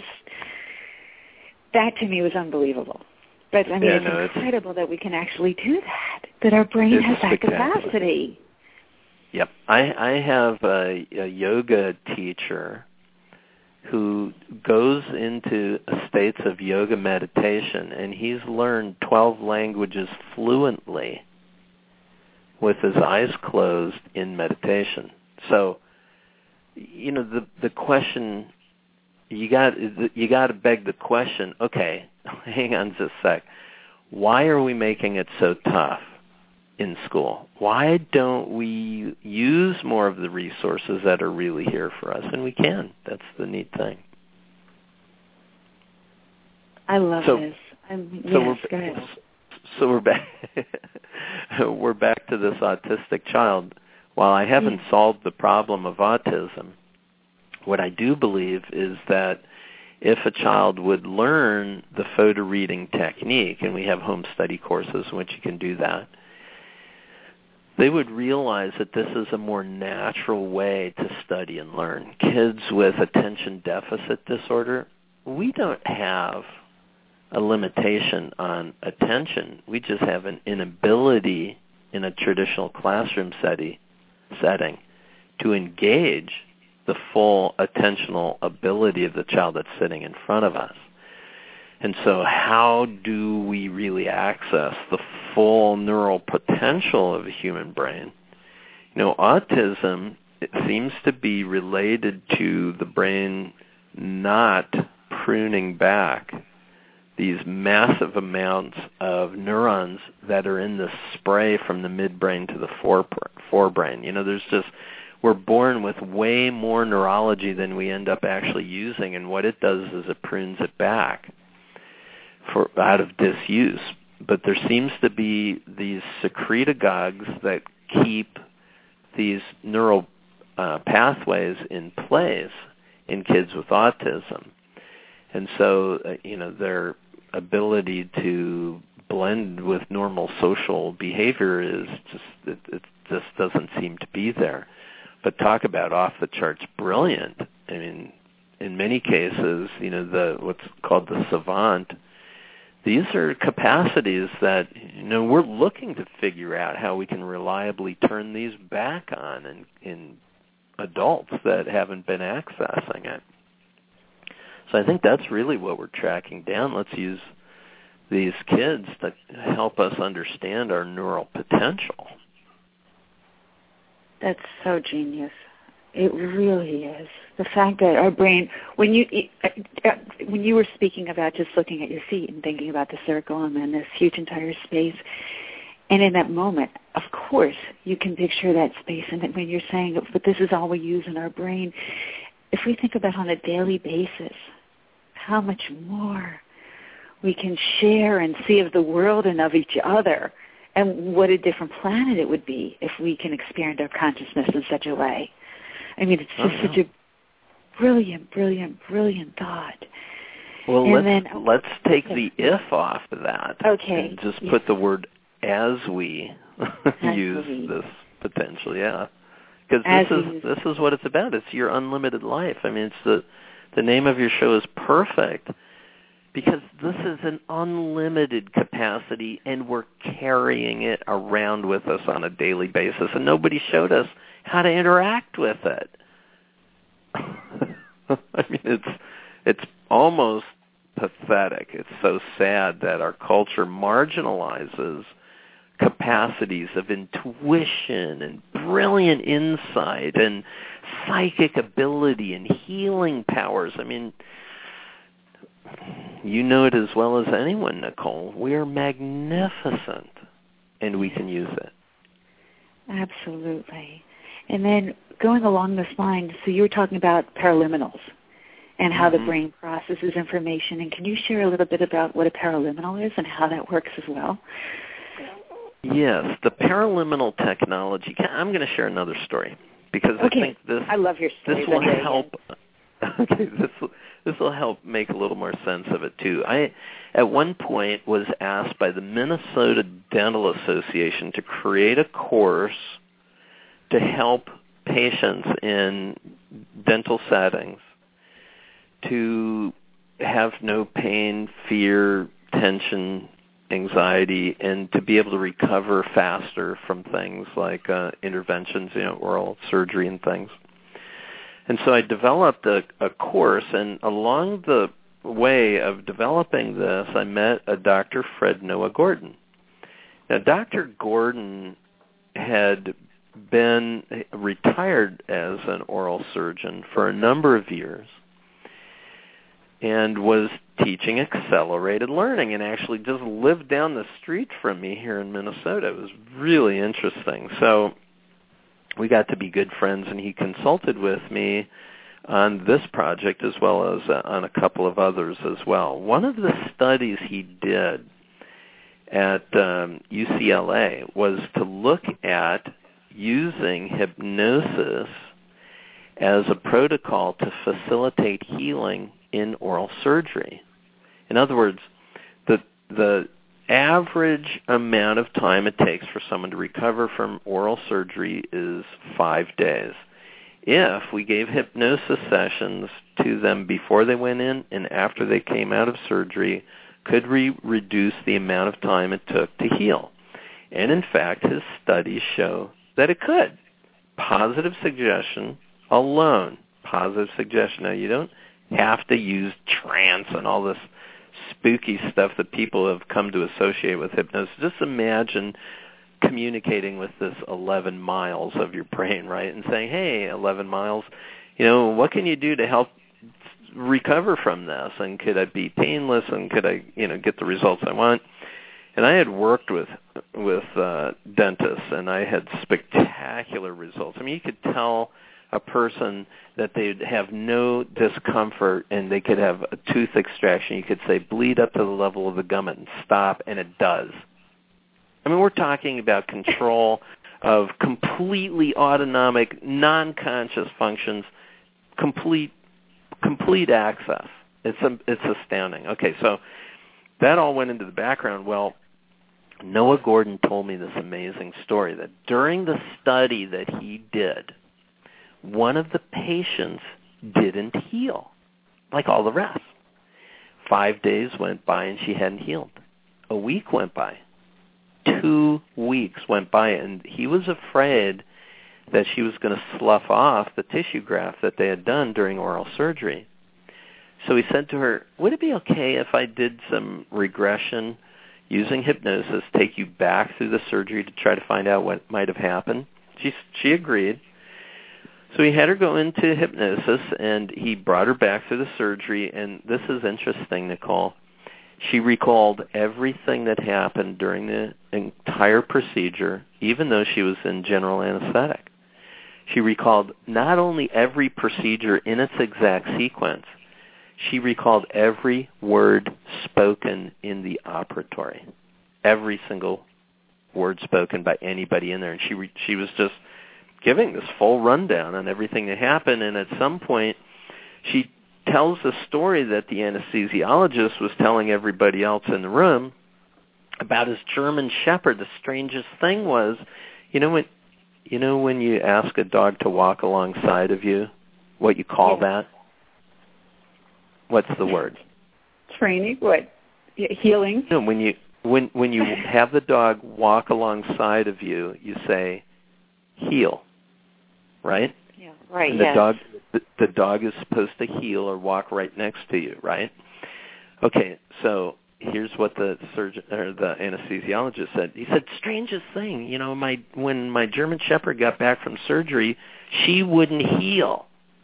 that to me was unbelievable. But, I mean, yeah, it's no, incredible it's, that we can actually do that, that our brain has that capacity. Yep. I, I have a, a yoga teacher who goes into states of yoga meditation, and he's learned twelve languages fluently with his eyes closed in meditation. So, you know, the the question, you got you got to beg the question, okay, hang on just a sec. Why are we making it so tough in school? Why don't we use more of the resources that are really here for us? And we can. That's the neat thing. I love so, this. Um, yes, so we're, go ahead. So we're back. we're back to this autistic child. While I haven't yeah. solved the problem of autism, what I do believe is that if a child would learn the photo reading technique, and we have home study courses in which you can do that, they would realize that this is a more natural way to study and learn. Kids with attention deficit disorder, we don't have a limitation on attention. We just have an inability in a traditional classroom setting, setting to engage the full attentional ability of the child that's sitting in front of us. And so how do we really access the full neural potential of a human brain? You know, autism, it seems to be related to the brain not pruning back these massive amounts of neurons that are in the spray from the midbrain to the fore, forebrain. You know, there's just, we're born with way more neurology than we end up actually using, and what it does is it prunes it back for out of disuse. But there seems to be these secretagogues that keep these neural uh, pathways in place in kids with autism. And so, uh, you know, their ability to blend with normal social behavior is just, it, it just doesn't seem to be there. But talk about off the charts brilliant. I mean, in many cases, you know, the what's called the savant, these are capacities that, you know, we're looking to figure out how we can reliably turn these back on in, in adults that haven't been accessing it. So I think that's really what we're tracking down. Let's use these kids to help us understand our neural potential. That's so genius. It really is. The fact that our brain, when you when you were speaking about just looking at your feet and thinking about the circle and then this huge entire space, and in that moment, of course, you can picture that space. And when you're saying, but this is all we use in our brain, if we think about on a daily basis, how much more we can share and see of the world and of each other, and what a different planet it would be if we can expand our consciousness in such a way. I mean, it's just oh, such a brilliant, brilliant, brilliant thought. Well, and let's, then, let's take okay. the if off of that. Okay. And just yes. put the word as we as use we. this potential, yeah. Because this is this is what it's about. It's your unlimited life. I mean, it's the the name of your show is perfect because this is an unlimited capacity, and we're carrying it around with us on a daily basis, and nobody showed us how to interact with it. I mean, it's it's almost pathetic. It's so sad that our culture marginalizes capacities of intuition and brilliant insight and psychic ability and healing powers. I mean, you know it as well as anyone, Nicole. We are magnificent, and we can use it. Absolutely. And then going along this line, so you were talking about paraliminals and how mm-hmm. the brain processes information. And can you share a little bit about what a paraliminal is and how that works as well? Yes, the paraliminal technology. I'm going to share another story because okay. I think this I love your stories. this will help. Okay, this will, this will help make a little more sense of it too. I at one point was asked by the Minnesota Dental Association to create a course to help patients in dental settings to have no pain, fear, tension, anxiety, and to be able to recover faster from things like uh, interventions, you know, oral surgery and things. And so I developed a, a course, and along the way of developing this, I met a Doctor Fred Noah Gordon. Now, Doctor Gordon had been retired as an oral surgeon for a number of years and was teaching accelerated learning and actually just lived down the street from me here in Minnesota. It was really interesting. So we got to be good friends, and he consulted with me on this project as well as uh, on a couple of others as well. One of the studies he did at um, U C L A was to look at using hypnosis as a protocol to facilitate healing in oral surgery. In other words, the the average amount of time it takes for someone to recover from oral surgery is five days. If we gave hypnosis sessions to them before they went in and after they came out of surgery, could we reduce the amount of time it took to heal? And in fact, his studies show that it could. Positive suggestion alone. Positive suggestion. Now, you don't have to use trance and all this spooky stuff that people have come to associate with hypnosis. Just imagine communicating with this eleven miles of your brain, right, and saying, hey, eleven miles, you know, what can you do to help recover from this? And could I be painless? And could I, you know, get the results I want? And I had worked with with uh, dentists, and I had spectacular results. I mean, you could tell a person that they'd have no discomfort and they could have a tooth extraction. You could say, bleed up to the level of the gum and stop, and it does. I mean, we're talking about control of completely autonomic, non-conscious functions, complete complete access. It's a, it's astounding. Okay, so that all went into the background. Well, Noah Gordon told me this amazing story that during the study that he did, one of the patients didn't heal, like all the rest. Five days went by and she hadn't healed. A week went by. Two weeks went by, and he was afraid that she was going to slough off the tissue graft that they had done during oral surgery. So he said to her, would it be okay if I did some regression using hypnosis, take you back through the surgery to try to find out what might have happened? She, she agreed. So he had her go into hypnosis, and he brought her back through the surgery, and this is interesting, Nicole. She recalled everything that happened during the entire procedure, even though she was in general anesthetic. She recalled not only every procedure in its exact sequence, she recalled every word spoken in the operatory, every single word spoken by anybody in there. And she re- she was just giving this full rundown on everything that happened. And at some point, she tells the story that the anesthesiologist was telling everybody else in the room about his German Shepherd. The strangest thing was, you know when you know when you ask a dog to walk alongside of you, what you call yeah. that? What's the word? Training. What? Healing. No, when you when when you have the dog walk alongside of you, you say heel, right? Yeah. Right. And the yes. dog the, the dog is supposed to heel or walk right next to you, right? Okay, so here's what the surgeon or the anesthesiologist said. He said, strangest thing, you know, my when my German Shepherd got back from surgery, she wouldn't heel.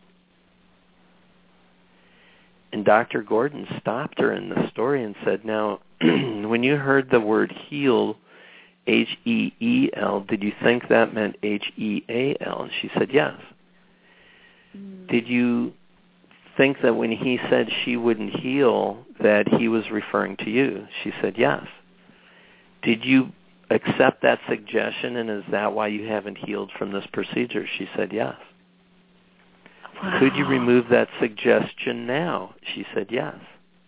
And Doctor Gordon stopped her in the story and said, now, when you heard the word heal, H E E L, did you think that meant H E A L? And she said, yes. Mm. Did you think that when he said she wouldn't heal, that he was referring to you? She said, yes. Did you accept that suggestion, and is that why you haven't healed from this procedure? She said, yes. Wow. Could you remove that suggestion now? She said, yes.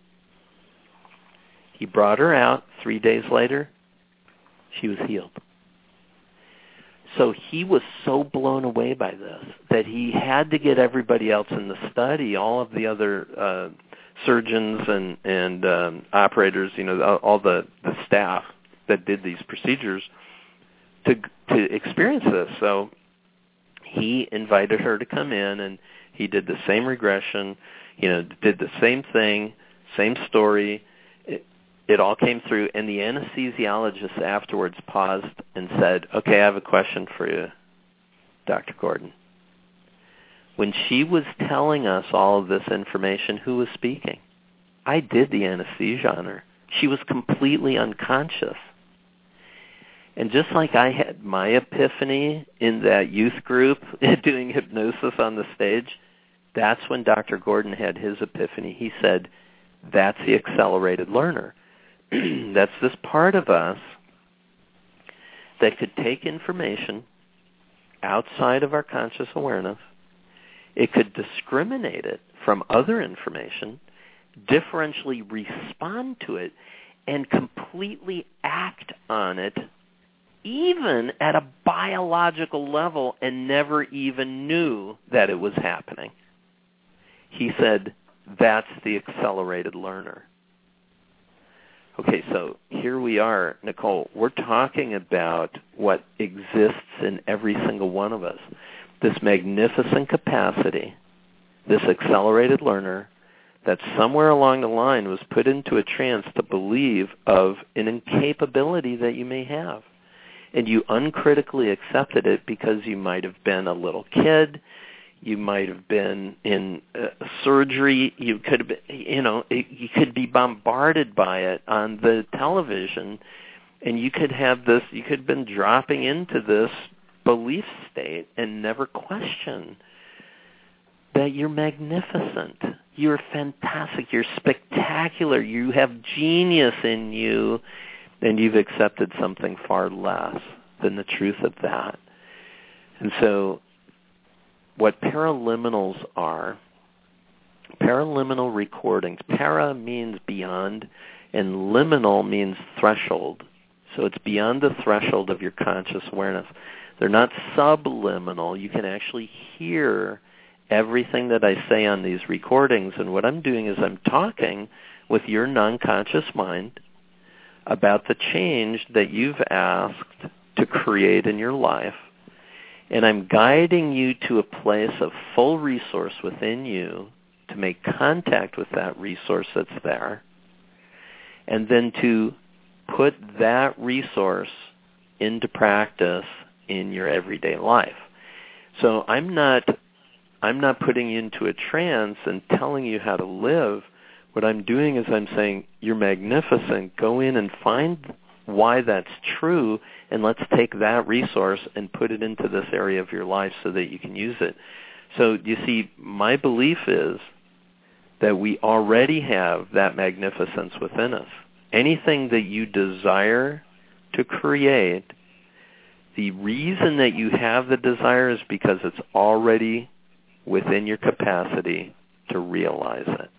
He brought her out. Three days later, she was healed. So he was so blown away by this that he had to get everybody else in the study, all of the other uh, surgeons and, and um, operators, you know, all the, the staff that did these procedures to to experience this. So he invited her to come in, and he did the same regression, you know, did the same thing, same story. It, it all came through, and the anesthesiologist afterwards paused and said, okay, I have a question for you, Doctor Gordon. When she was telling us all of this information, who was speaking? I did the anesthesia on her. She was completely unconscious. And just like I had my epiphany in that youth group doing hypnosis on the stage, that's when Doctor Gordon had his epiphany. He said, that's the accelerated learner. That's this part of us that could take information outside of our conscious awareness. It could discriminate it from other information, differentially respond to it, and completely act on it, even at a biological level, and never even knew that it was happening. He said, that's the accelerated learner. Okay, so here we are, Nicole. We're talking about what exists in every single one of us. This magnificent capacity, this accelerated learner, that somewhere along the line was put into a trance to believe of an incapability that you may have. And you uncritically accepted it because you might have been a little kid, you might have been in uh, surgery, you could have been, you know, it, you could be bombarded by it on the television, and you could have this, you could have been dropping into this belief state and never question that you're magnificent, you're fantastic, you're spectacular, you have genius in you, and you've accepted something far less than the truth of that. And so what paraliminals are, paraliminal recordings, para means beyond, and liminal means threshold. So it's beyond the threshold of your conscious awareness. They're not subliminal. You can actually hear everything that I say on these recordings, and what I'm doing is I'm talking with your non-conscious mind about the change that you've asked to create in your life, and I'm guiding you to a place of full resource within you to make contact with that resource that's there, and then to put that resource into practice in your everyday life. So I'm not I'm not putting you into a trance and telling you how to live. What I'm doing is I'm saying, you're magnificent. Go in and find why that's true, and let's take that resource and put it into this area of your life so that you can use it. So you see, my belief is that we already have that magnificence within us. Anything that you desire to create, the reason that you have the desire is because it's already within your capacity to realize it.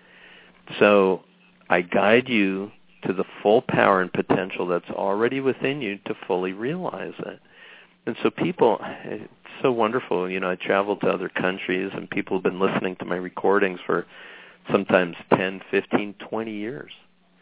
So I guide you to the full power and potential that's already within you to fully realize it. And so people, it's so wonderful. You know, I travel to other countries, and people have been listening to my recordings for sometimes ten, fifteen, twenty years.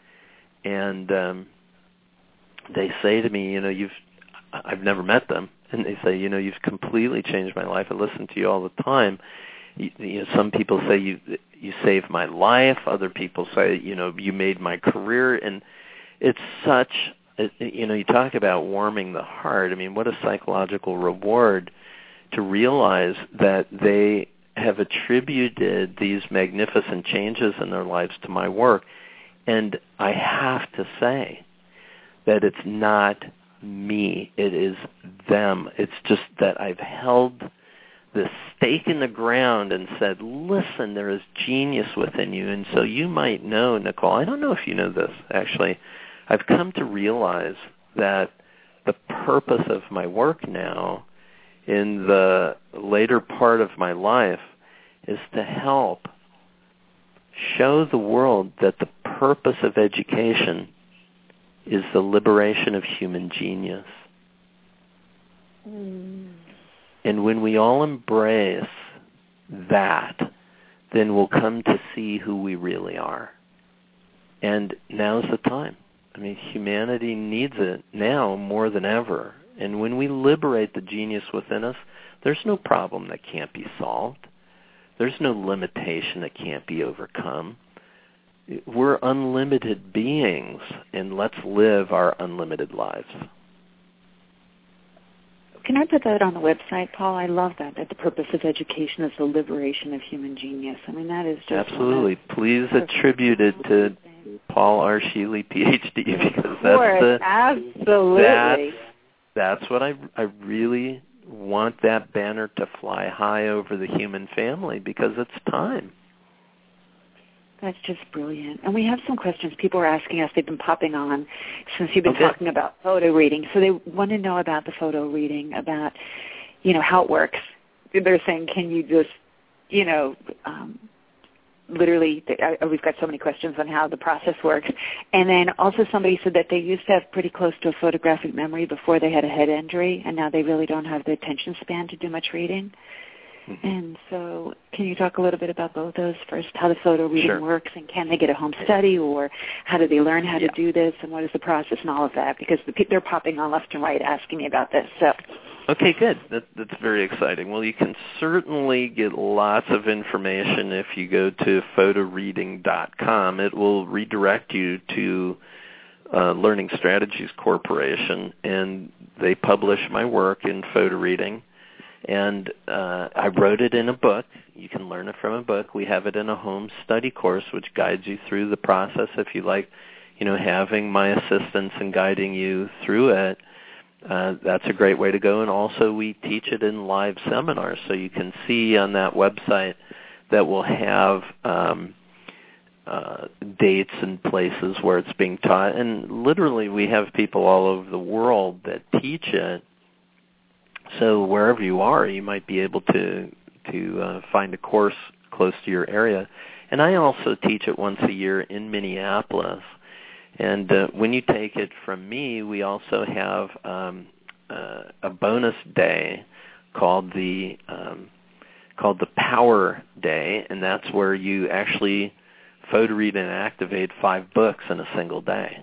And um, they say to me, you know, you've, I've never met them, and they say, you know, you've completely changed my life. I listen to you all the time. You, you know, some people say you you saved my life. Other people say, you know, you made my career. And it's such, you know, you talk about warming the heart. I mean, what a psychological reward to realize that they have attributed these magnificent changes in their lives to my work. And I have to say that it's not me. It is them. It's just that I've held this stake in the ground and said, listen, there is genius within you. And so you might know, Nicole, I don't know if you know this, actually. I've come to realize that the purpose of my work now in the later part of my life is to help show the world that the purpose of education is the liberation of human genius. Mm. And when we all embrace that, then we'll come to see who we really are. And now's the time. I mean, humanity needs it now more than ever. And when we liberate the genius within us, there's no problem that can't be solved. There's no limitation that can't be overcome. We're unlimited beings, and let's live our unlimited lives. Can I put that on the website, Paul? I love that, that the purpose of education is the liberation of human genius. I mean, that is just... Absolutely. Please attribute it to Paul R. Sheely, P H D, because that's the... Absolutely. That's, that's what I, I really want that banner to fly high over the human family because it's time. That's just brilliant. And we have some questions people are asking us. They've been popping on since you've been okay. talking about photo reading. So they want to know about the photo reading, about, you know, how it works. They're saying, can you just, you know, um, literally, I, we've got so many questions on how the process works. And then also somebody said that they used to have pretty close to a photographic memory before they had a head injury, and now they really don't have the attention span to do much reading. Mm-hmm. And so can you talk a little bit about both those first, how the photo reading sure. works, and can they get a home study, or how do they learn how yeah. to do this, and what is the process and all of that? Because the, they're popping on left and right asking me about this. So. Okay, good. That, that's very exciting. Well, you can certainly get lots of information if you go to photo reading dot com. It will redirect you to uh, Learning Strategies Corporation, and they publish my work in photo reading. And uh, I wrote it in a book. You can learn it from a book. We have it in a home study course, which guides you through the process. If you like, you know, having my assistance and guiding you through it, uh, that's a great way to go. And also, we teach it in live seminars, so you can see on that website that we'll have um, uh, dates and places where it's being taught. And literally, we have people all over the world that teach it. So wherever you are, you might be able to to uh, find a course close to your area. And I also teach it once a year in Minneapolis. And uh, when you take it from me, we also have um, uh, a bonus day called the um, called the Power Day, and that's where you actually photo read and activate five books in a single day.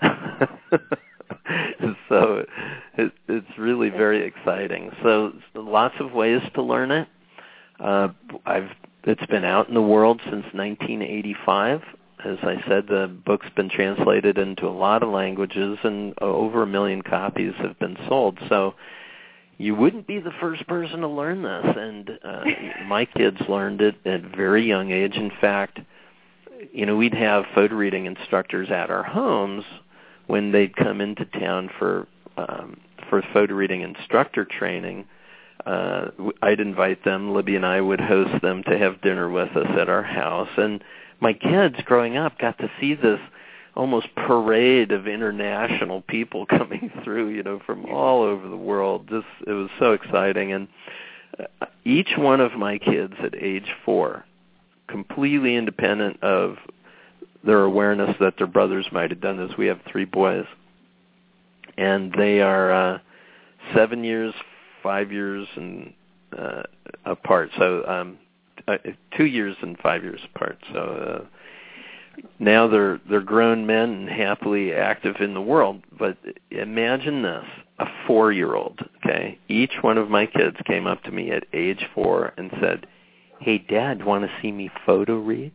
So it, it's really very exciting. So lots of ways to learn it. Uh, I've it's been out in the world since nineteen eighty-five. As I said, the book's been translated into a lot of languages, and over a million copies have been sold. So you wouldn't be the first person to learn this. And uh, my kids learned it at a very young age. In fact, you know, we'd have photo reading instructors at our homes when they'd come into town for um, for photo reading instructor training. Uh, I'd invite them. Libby and I would host them to have dinner with us at our house. And my kids growing up got to see this almost parade of international people coming through, you know, from all over the world. Just, it was so exciting. And each one of my kids at age four, completely independent of their awareness that their brothers might have done this. We have three boys, and they are uh, seven years, five years, and uh, apart. So um, uh, two years and five years apart. So uh, now they're they're grown men and happily active in the world. But imagine this: a four-year-old. Okay, each one of my kids came up to me at age four and said, "Hey, Dad, want to see me photo read?"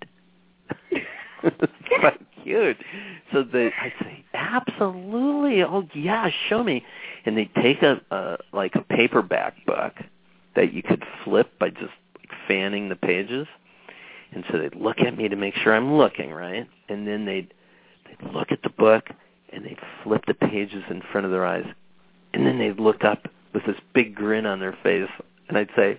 It's quite cute. So they, I say, absolutely. Oh, yeah, show me. And they take a, a like a paperback book that you could flip by just like fanning the pages. And so they'd look at me to make sure I'm looking, right? And then they'd, they'd look at the book, and they'd flip the pages in front of their eyes. And then they'd look up with this big grin on their face. And I'd say,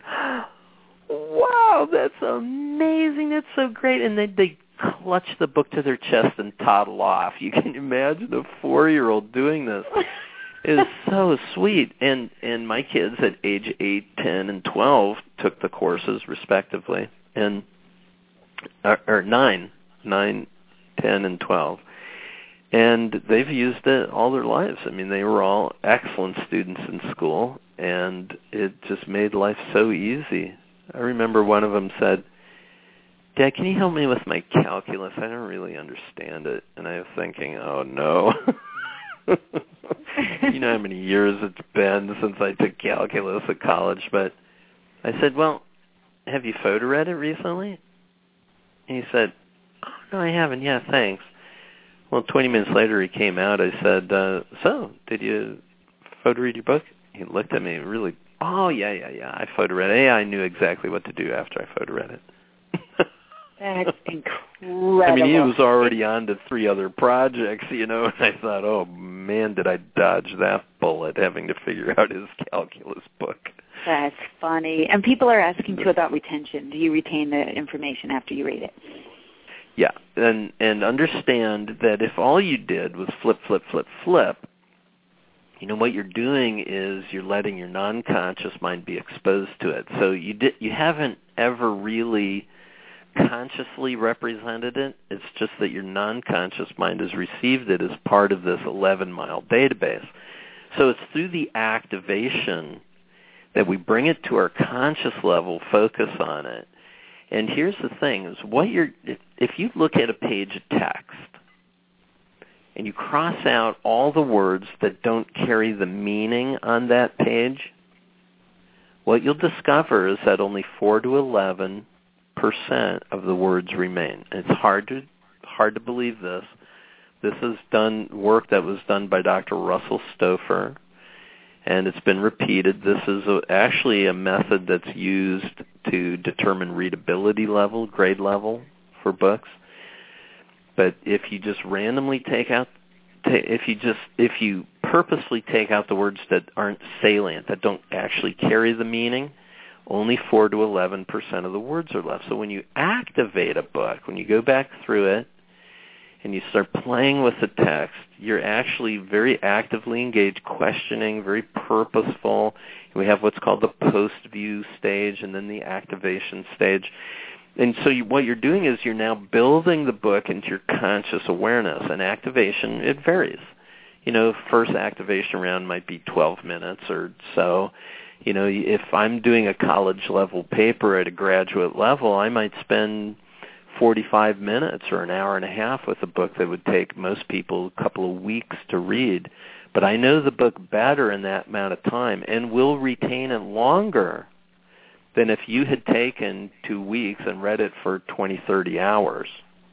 wow, that's amazing. That's so great. And they'd, they'd clutch the book to their chest and toddle off. You can imagine a four-year-old doing this. It is so sweet. And and my kids at age eight, ten, and twelve took the courses respectively, and or, or nine, nine, ten, and twelve. And they've used it all their lives. I mean, they were all excellent students in school, and it just made life so easy. I remember one of them said, "Dad, can you help me with my calculus? I don't really understand it." And I was thinking, oh, no. You know how many years it's been since I took calculus at college. But I said, well, have you photo read it recently? And he said, oh, no, I haven't. Yeah, thanks. Well, twenty minutes later he came out. I said, uh, so, did you photo read your book? He looked at me really, oh, yeah, yeah, yeah, I photo read it. Yeah, I knew exactly what to do after I photo read it. That's incredible. I mean, he was already on to three other projects, you know, and I thought, oh, man, did I dodge that bullet having to figure out his calculus book. That's funny. And people are asking, too, about retention. Do you retain the information after you read it? Yeah, and and understand that if all you did was flip, flip, flip, flip, you know, what you're doing is you're letting your non-conscious mind be exposed to it. So you did, you haven't ever really consciously represented it. It's just that your non-conscious mind has received it as part of this eleven-mile database. So it's through the activation that we bring it to our conscious level, focus on it. And here's the thing, is what you're, if you look at a page of text and you cross out all the words that don't carry the meaning on that page, what you'll discover is that only four to eleven percent of the words remain. And it's hard to hard to believe this. This is done work that was done by Doctor Russell Stouffer, and it's been repeated. This is a, actually a method that's used to determine readability level, grade level for books. But if you just randomly take out, if you just if you purposely take out the words that aren't salient, that don't actually carry the meaning, only four to eleven percent of the words are left. So when you activate a book, when you go back through it and you start playing with the text, you're actually very actively engaged, questioning, very purposeful. We have what's called the post-view stage and then the activation stage. And so you, what you're doing is you're now building the book into your conscious awareness. And activation, it varies. You know, first activation round might be twelve minutes or so. You know, if I'm doing a college-level paper at a graduate level, I might spend forty-five minutes or an hour and a half with a book that would take most people a couple of weeks to read. But I know the book better in that amount of time and will retain it longer than if you had taken two weeks and read it for twenty, thirty hours.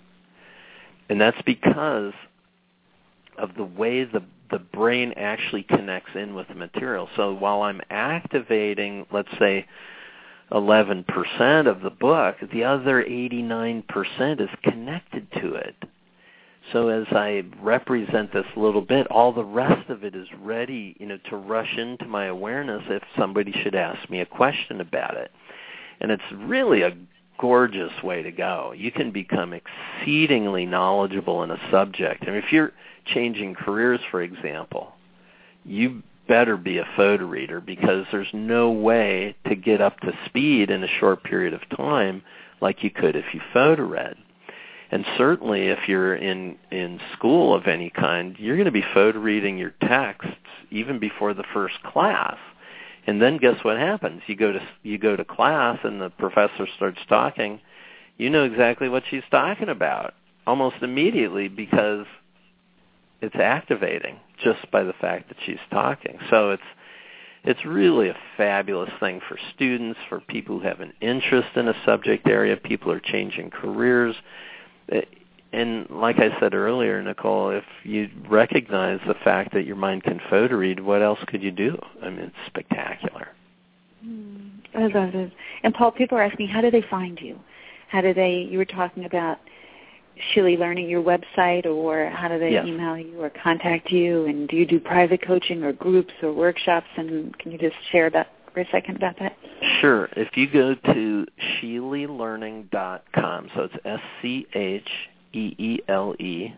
And that's because of the way the the brain actually connects in with the material. So while I'm activating, let's say, eleven percent of the book, the other eighty-nine percent is connected to it. So as I represent this little bit, all the rest of it is ready, you know, to rush into my awareness if somebody should ask me a question about it. And it's really a gorgeous way to go. You can become exceedingly knowledgeable in a subject. I mean, if you're changing careers, for example, you better be a photo reader because there's no way to get up to speed in a short period of time like you could if you photo read. And certainly if you're in, in school of any kind, you're going to be photo reading your texts even before the first class. And then guess what happens? You go to you go to class and the professor starts talking. You know exactly what she's talking about almost immediately because it's activating just by the fact that she's talking. So it's it's really a fabulous thing for students, for people who have an interest in a subject area. People are changing careers. And like I said earlier, Nicole, if you recognize the fact that your mind can photo read, what else could you do? I mean, it's spectacular. Mm, I love it. And Paul, people are asking, how do they find you? How do they, you were talking about Shili Learning, your website, or how do they yes. email you or contact you? And do you do private coaching or groups or workshops? And can you just share about for a second about that? Sure. If you go to shili learning dot com, so it's S C H E E L E,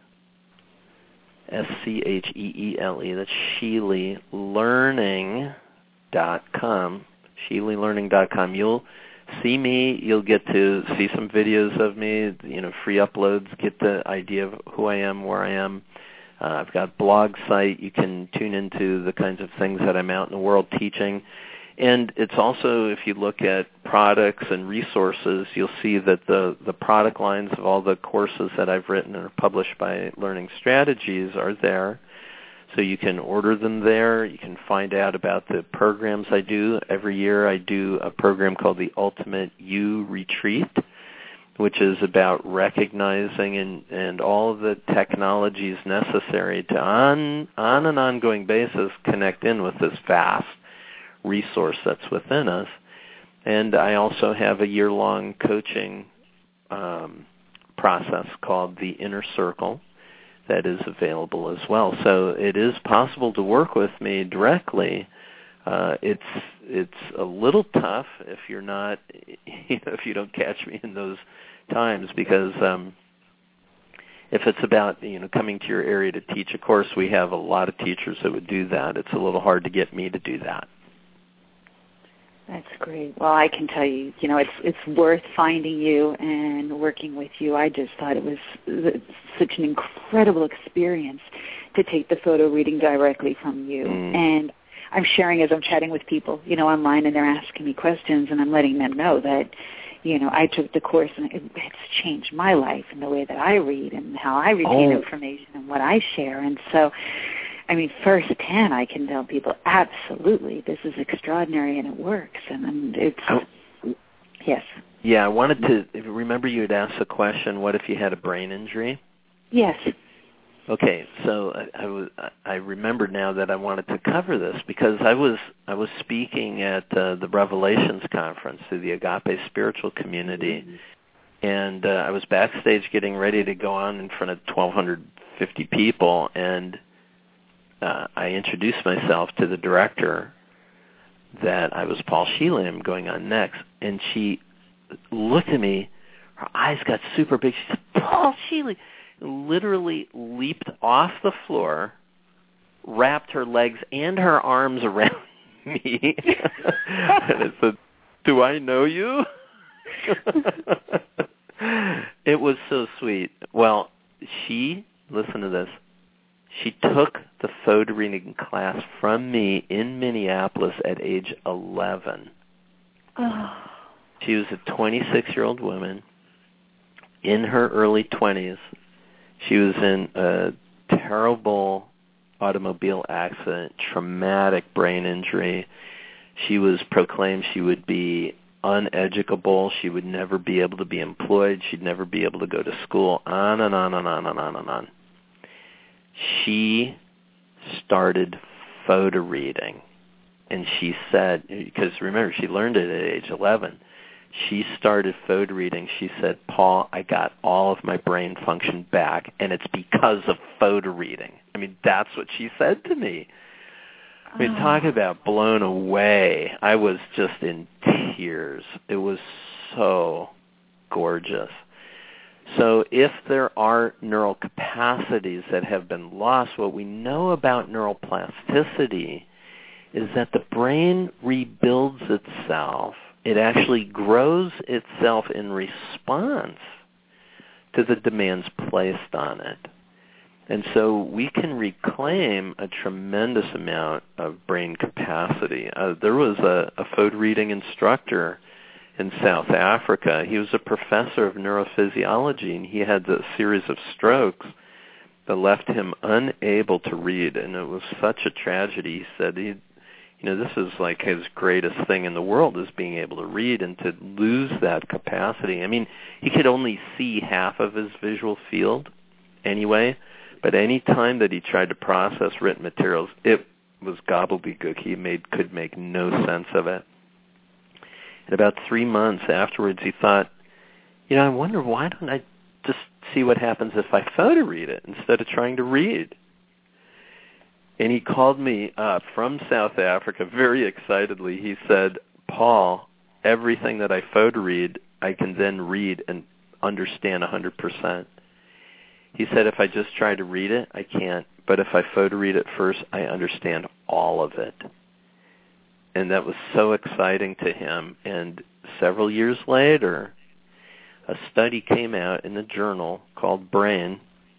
S C H E E L E, that's shili learning dot com, shili learning dot com. You'll see me, you'll get to see some videos of me, you know, free uploads, get the idea of who I am, where I am. Uh, I've got a blog site. You can tune into the kinds of things that I'm out in the world teaching. And it's also, if you look at products and resources, you'll see that the, the product lines of all the courses that I've written and are published by Learning Strategies are there. So you can order them there. You can find out about the programs I do. Every year I do a program called the Ultimate You Retreat, which is about recognizing and, and all of the technologies necessary to, on, on an ongoing basis, connect in with this vast resource that's within us. And I also have a year-long coaching um, process called the Inner Circle that is available as well. So it is possible to work with me directly Uh, it's it's a little tough if you're not, you know, if you don't catch me in those times, because um, if it's about, you know, coming to your area to teach a course, we have a lot of teachers that would do that. It's a little hard to get me to do that. That's great. Well, I can tell you, you know, it's it's worth finding you and working with you. I just thought it was such an incredible experience to take the photo reading directly from you. Mm. And I'm sharing as I'm chatting with people, you know, online, and they're asking me questions, and I'm letting them know that, you know, I took the course, and it, it's changed my life and the way that I read and how I retain oh. information and what I share. And so, I mean, firsthand, I can tell people, absolutely, this is extraordinary, and it works. And, and it's, oh. yes. Yeah, I wanted to, remember you had asked the question, what if you had a brain injury? Yes. Okay, so I, I was I remembered now that I wanted to cover this, because I was I was speaking at uh, the Revelations Conference to the Agape Spiritual Community, mm-hmm. and uh, I was backstage getting ready to go on in front of twelve fifty people, and uh, I introduced myself to the director that I was Paul Sheely, I'm going on next, and she looked at me, her eyes got super big, she said, Paul Sheely, literally leaped off the floor, wrapped her legs and her arms around me, and I said, do I know you? It was so sweet. Well, she, listen to this, she took the photo reading class from me in Minneapolis at age eleven. Oh. She was a twenty-six-year-old woman in her early twenties. She was in a terrible automobile accident, traumatic brain injury. She was proclaimed she would be uneducable. She would never be able to be employed. She'd never be able to go to school, on and on and on and on and on. She started photo reading, and she said, because remember, she learned it at age eleven. She started photo reading. She said, Paul, I got all of my brain function back, and it's because of photo reading. I mean, that's what she said to me. I mean, oh. talk about blown away. I was just in tears. It was so gorgeous. So if there are neural capacities that have been lost, what we know about neuroplasticity is that the brain rebuilds itself. It actually grows itself in response to the demands placed on it. And so we can reclaim a tremendous amount of brain capacity. Uh, there was a, a photo reading instructor in South Africa. He was a professor of neurophysiology, and he had a series of strokes that left him unable to read, and it was such a tragedy. He said he You know, this is like his greatest thing in the world, is being able to read, and to lose that capacity. I mean, he could only see half of his visual field anyway, but any time that he tried to process written materials, it was gobbledygook. He made could make no sense of it. And about three months afterwards, he thought, you know, I wonder, why don't I just see what happens if I photo read it instead of trying to read? And he called me up from South Africa very excitedly. He said, Paul, everything that I photo read, I can then read and understand one hundred percent. He said, if I just try to read it, I can't. But if I photo read it first, I understand all of it. And that was so exciting to him. And several years later, a study came out in the journal called Brain,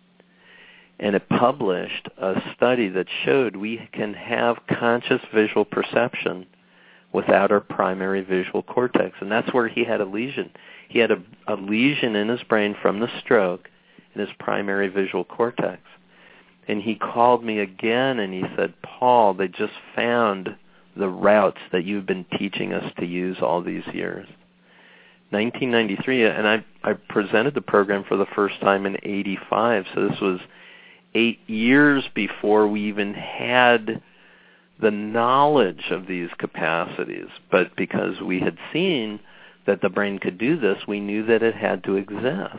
and it published a study that showed we can have conscious visual perception without our primary visual cortex. And that's where he had a lesion. He had a, a lesion in his brain from the stroke in his primary visual cortex. And he called me again and he said, Paul, they just found the routes that you've been teaching us to use all these years. nineteen ninety-three, and I, I presented the program for the first time in eighty-five, so this was eight years before we even had the knowledge of these capacities. But because we had seen that the brain could do this, we knew that it had to exist.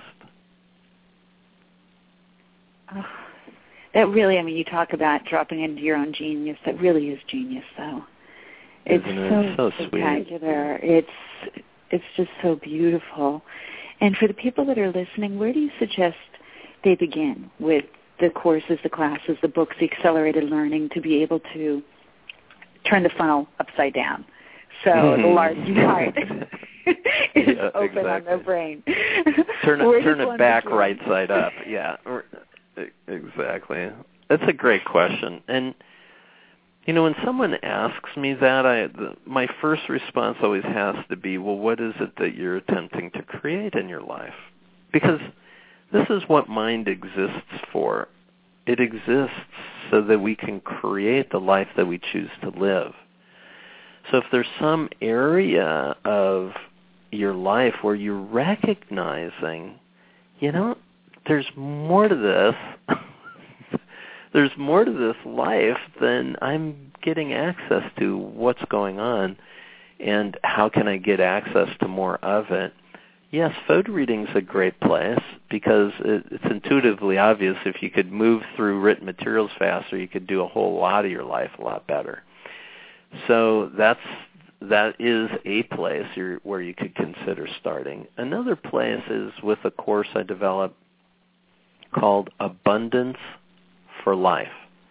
Oh, that really, I mean, you talk about dropping into your own genius. That really is genius, though. It's Isn't it? so, so spectacular. Sweet. It's it's just so beautiful. And for the people that are listening, where do you suggest they begin with the courses, the classes, the books, the accelerated learning to be able to turn the funnel upside down? So mm-hmm. the large part is yeah, open exactly. on the brain. Turn it, turn it back begin? right side up. Yeah, exactly. That's a great question. And, you know, when someone asks me that, I the, my first response always has to be, well, what is it that you're attempting to create in your life? Because this is what mind exists for. It exists so that we can create the life that we choose to live. So if there's some area of your life where you're recognizing, you know, there's more to this, there's more to this life than I'm getting access to what's going on, and how can I get access to more of it? Yes, photo reading's a great place because it, it's intuitively obvious. If you could move through written materials faster, you could do a whole lot of your life a lot better. So that's that is a place you're, where you could consider starting. Another place is with a course I developed called Abundance for Life.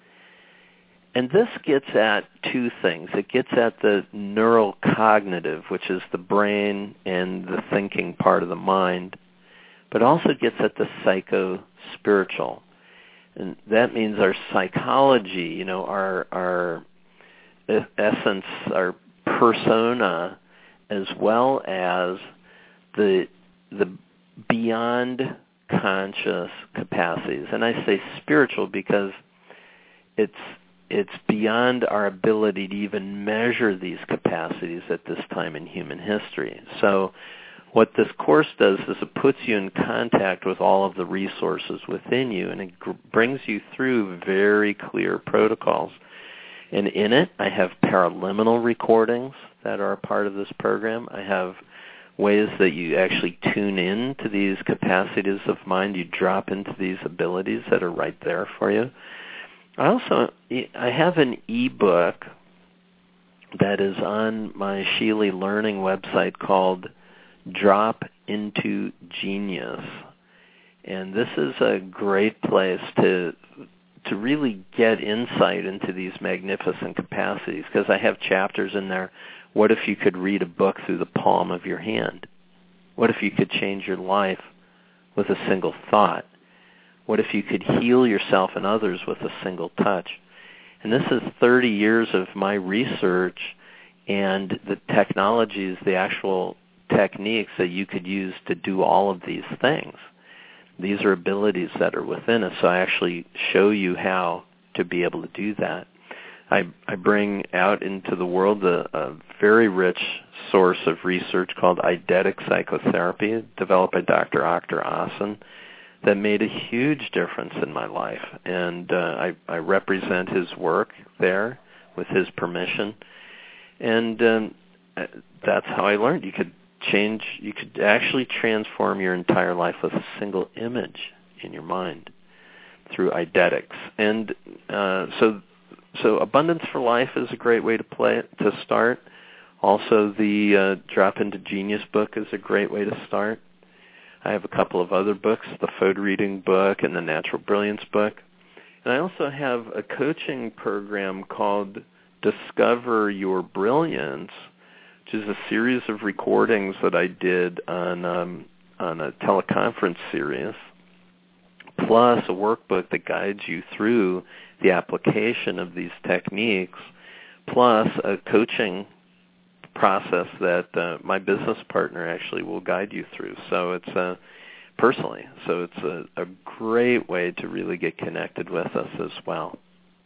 And this gets at two things. It gets at the neurocognitive, which is the brain and the thinking part of the mind, but also gets at the psycho-spiritual. And that means our psychology, you know, our our essence, our persona, as well as the the beyond conscious capacities. And I say spiritual because it's it's beyond our ability to even measure these capacities at this time in human history. So what this course does is it puts you in contact with all of the resources within you, and it gr- brings you through very clear protocols. And in it, I have paraliminal recordings that are a part of this program. I have ways that you actually tune in to these capacities of mind. You drop into these abilities that are right there for you. I also, I have an ebook that is on my Sheely Learning website called Drop into Genius. And this is a great place to to really get insight into these magnificent capacities, because I have chapters in there. What if you could read a book through the palm of your hand? What if you could change your life with a single thought? What if you could heal yourself and others with a single touch? And this is thirty years of my research and the technologies, the actual techniques that you could use to do all of these things. These are abilities that are within us, so I actually show you how to be able to do that. I, I bring out into the world a, a very rich source of research called eidetic psychotherapy, developed by Doctor Akhtar Asen, that made a huge difference in my life. And uh, I, I represent his work there with his permission. And um, that's how I learned. You could change, you could actually transform your entire life with a single image in your mind through eidetics. And uh, so so Abundance for Life is a great way to play it, to start. Also, the uh, Drop into Genius book is a great way to start. I have a couple of other books, the Photo Reading book and the Natural Brilliance book. And I also have a coaching program called Discover Your Brilliance, which is a series of recordings that I did on um, on a teleconference series, plus a workbook that guides you through the application of these techniques, plus a coaching process that uh, my business partner actually will guide you through. So it's uh, personally, so it's a, a great way to really get connected with us as well.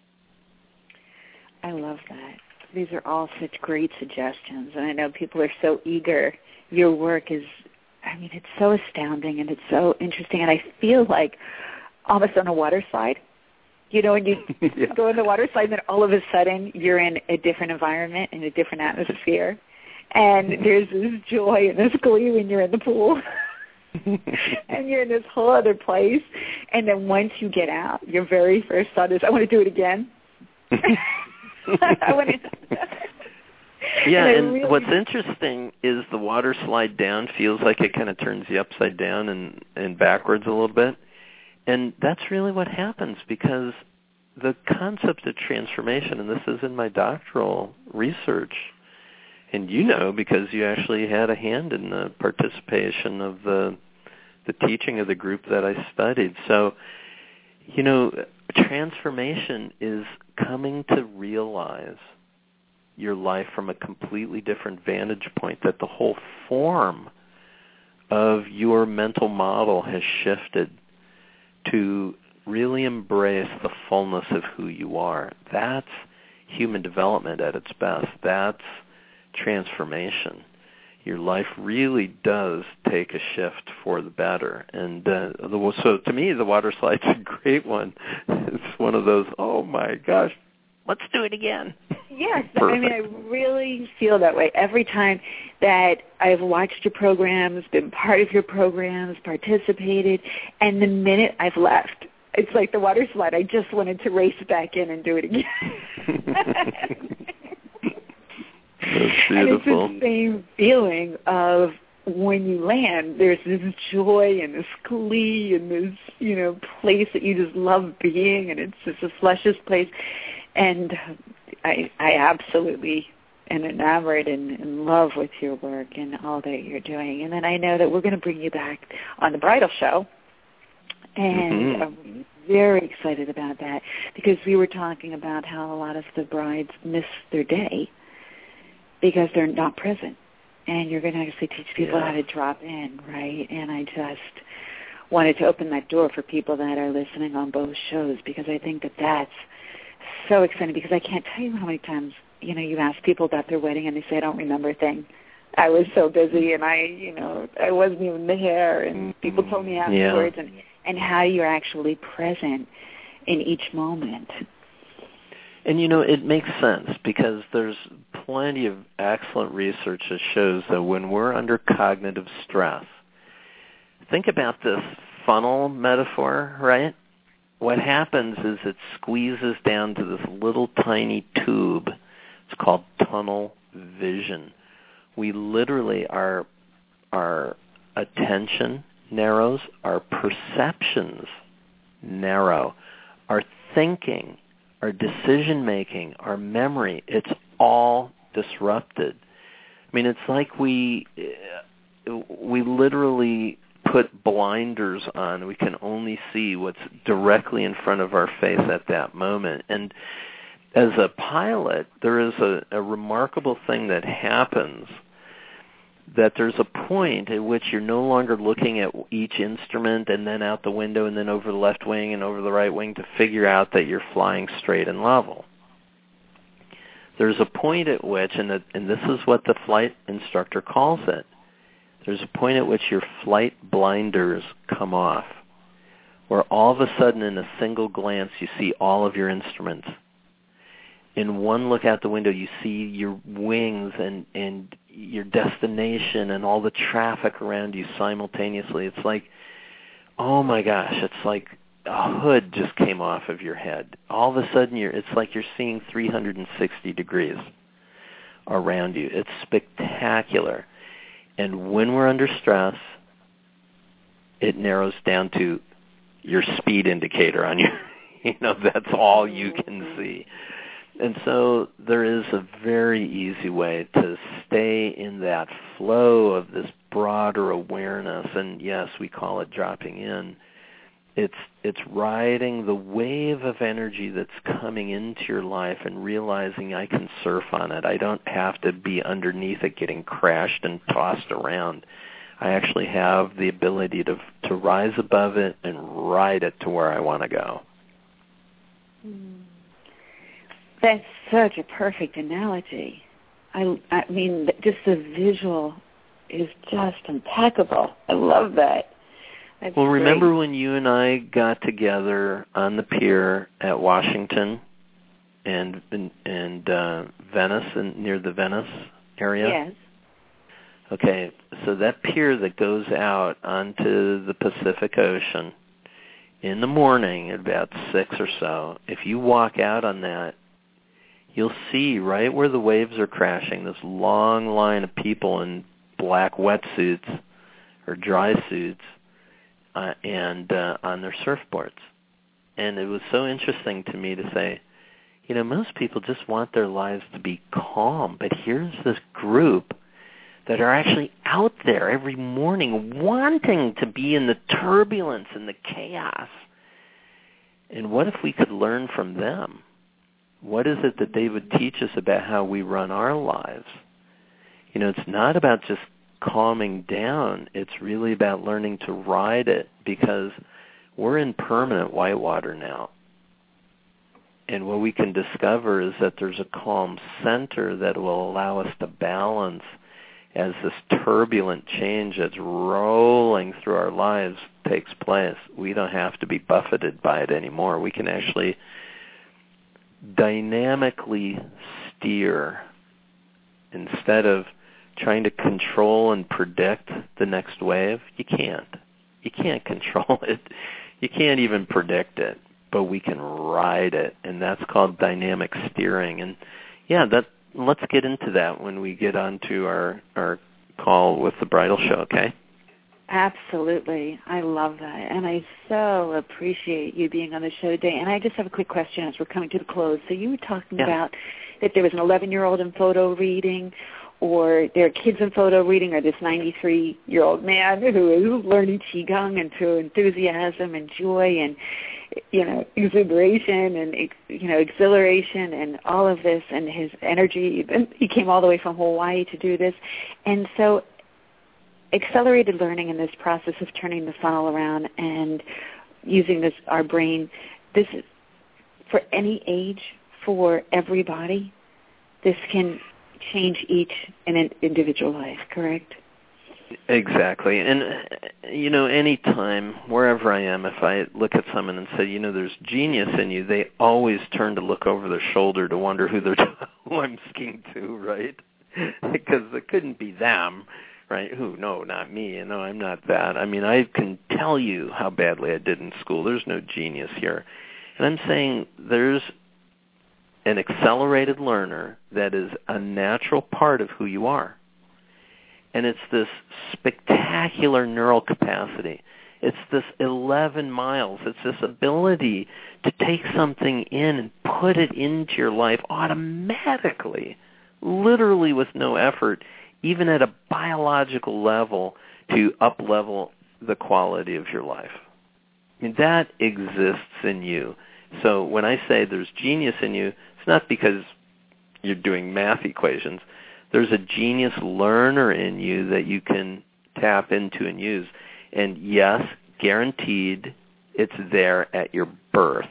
I love that. These are all such great suggestions, and I know people are so eager. Your work is, I mean, it's so astounding, and it's so interesting, and I feel like almost on a water slide. You know, when you yeah. go on the water slide, then all of a sudden you're in a different environment, in a different atmosphere, and there's this joy and this glee when you're in the pool, and you're in this whole other place, and then once you get out, your very first thought is, I want to do it again. I want to. Yeah, and, and really... what's interesting is the water slide down feels like it kind of turns you upside down and, and backwards a little bit. And that's really what happens, because the concept of transformation, and this is in my doctoral research, and you know because you actually had a hand in the participation of the the teaching of the group that I studied. So, you know, transformation is coming to realize your life from a completely different vantage point, that the whole form of your mental model has shifted to really embrace the fullness of who you are. That's human development at its best. That's transformation. Your life really does take a shift for the better. And uh, the, so to me, the water slide's a great one. It's one of those, oh my gosh, let's do it again. Yes, I mean, I really feel that way every time that I've watched your programs, been part of your programs, participated, and the minute I've left, it's like the water slide. I just wanted to race back in and do it again. That's beautiful. And it's the same feeling of when you land, there's this joy and this glee and this, you know, place that you just love being, and it's just a luscious place. And I, I absolutely am enamored and in love with your work and all that you're doing. And then I know that we're going to bring you back on the bridal show. And mm-hmm. I'm very excited about that, because we were talking about how a lot of the brides miss their day because they're not present. And you're going to actually teach people yeah. how to drop in, right? And I just wanted to open that door for people that are listening on both shows, because I think that that's so exciting, because I can't tell you how many times, you know, you ask people about their wedding and they say, I don't remember a thing. I was so busy and I, you know, I wasn't even there, and people told me afterwards, yeah. and, and how you're actually present in each moment. And, you know, it makes sense, because there's plenty of excellent research that shows that when we're under cognitive stress, think about this funnel metaphor, right? What happens is it squeezes down to this little tiny tube. It's called tunnel vision. We literally, our, our attention narrows, our perceptions narrow, our thinking, our decision-making, our memory, it's all disrupted. I mean, it's like we we literally put blinders on. We can only see what's directly in front of our face at that moment. And as a pilot, there is a, a remarkable thing that happens, that there's a point at which you're no longer looking at each instrument and then out the window and then over the left wing and over the right wing to figure out that you're flying straight and level. There's a point at which, and, the, and this is what the flight instructor calls it, there's a point at which your flight blinders come off, where all of a sudden in a single glance you see all of your instruments. In one look out the window, you see your wings and, and your destination and all the traffic around you simultaneously. It's like, oh my gosh, it's like a hood just came off of your head. All of a sudden, you're, it's like you're seeing three hundred sixty degrees around you. It's spectacular. And when we're under stress, it narrows down to your speed indicator on your, you know, that's all you can see. And so there is a very easy way to stay in that flow of this broader awareness, and yes, we call it dropping in. It's it's riding the wave of energy that's coming into your life and realizing I can surf on it. I don't have to be underneath it getting crashed and tossed around. I actually have the ability to to rise above it and ride it to where I want to go. That's such a perfect analogy. I, I mean, just the visual is just impeccable. I love that. That's well, remember great. when you and I got together on the pier at Washington and and, and uh, Venice, and near the Venice area? Yes. Okay, so that pier that goes out onto the Pacific Ocean in the morning at about six or so, if you walk out on that, you'll see right where the waves are crashing, this long line of people in black wetsuits or dry suits uh, and uh, on their surfboards. And it was so interesting to me to say, you know, most people just want their lives to be calm, but here's this group that are actually out there every morning wanting to be in the turbulence and the chaos. And what if we could learn from them? What is it that they would teach us about how we run our lives? You know, it's not about just calming down. It's really about learning to ride it, because we're in permanent whitewater now. And what we can discover is that there's a calm center that will allow us to balance as this turbulent change that's rolling through our lives takes place. We don't have to be buffeted by it anymore. We can actually dynamically steer instead of trying to control and predict the next wave. You can't. You can't control it. You can't even predict it, but we can ride it, and that's called dynamic steering. And yeah, that let's get into that when we get onto our, our call with the Bridal Show, okay? Absolutely. I love that. And I so appreciate you being on the show today. And I just have a quick question as we're coming to the close. So you were talking yeah. about that there was an eleven-year-old in photo reading, or there are kids in photo reading, or this ninety-three-year-old man who is learning Qigong and through enthusiasm and joy and, you know, exuberation and, you know, exhilaration and all of this, and his energy. He came all the way from Hawaii to do this. And so accelerated learning in this process of turning the funnel around and using this, our brain, this is for any age, for everybody. This can change each in an individual life, correct? Exactly. And, you know, any time, wherever I am, if I look at someone and say, you know, there's genius in you, they always turn to look over their shoulder to wonder who they're who I'm speaking to, right? Because it couldn't be them, right? Who? No, not me. You know, I'm not that. I mean, I can tell you how badly I did in school. There's no genius here. And I'm saying there's an accelerated learner that is a natural part of who you are. And it's this spectacular neural capacity. It's this eleven miles. It's this ability to take something in and put it into your life automatically, literally with no effort, even at a biological level, to up-level the quality of your life. I mean, that exists in you. So when I say there's genius in you, it's not because you're doing math equations. There's a genius learner in you that you can tap into and use. And yes, guaranteed, it's there at your birth.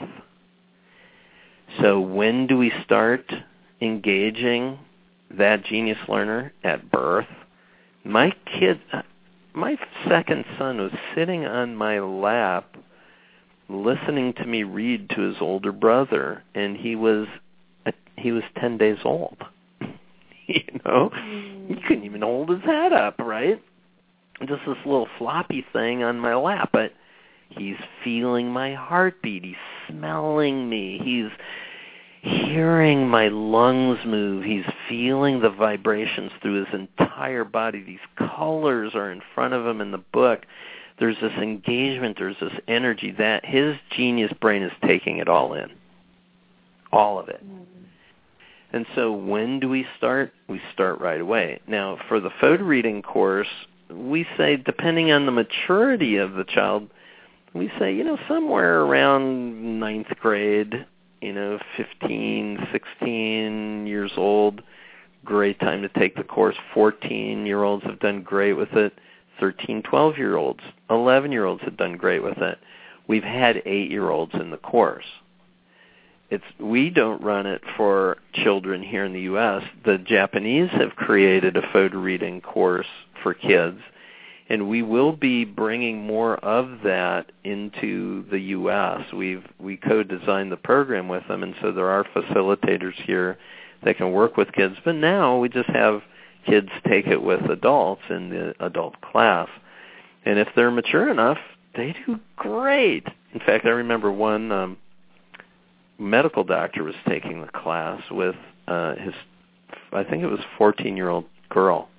So when do we start engaging that genius learner? At birth. My kid, my second son was sitting on my lap listening to me read to his older brother, and he was he was ten days old. You know, he couldn't even hold his head up, right? Just this little floppy thing on my lap, but he's feeling my heartbeat. He's smelling me. He's hearing my lungs move. He's feeling the vibrations through his entire body. These colors are in front of him in the book. There's this engagement. There's this energy that his genius brain is taking it all in, all of it. And so when do we start? We start right away. Now, for the photo reading course, we say, depending on the maturity of the child, we say, you know, somewhere around ninth grade, you know, fifteen, sixteen years old, great time to take the course. fourteen-year-olds have done great with it. thirteen, twelve-year-olds, eleven-year-olds have done great with it. We've had eight-year-olds in the course. It's we don't run it for children here in the U S The Japanese have created a photo reading course for kids, and we will be bringing more of that into the U S We've we co-designed the program with them, and so there are facilitators here that can work with kids. But now we just have kids take it with adults in the adult class, and if they're mature enough, they do great. In fact, I remember one. Um, medical doctor was taking the class with uh, his, I think it was fourteen-year-old girl.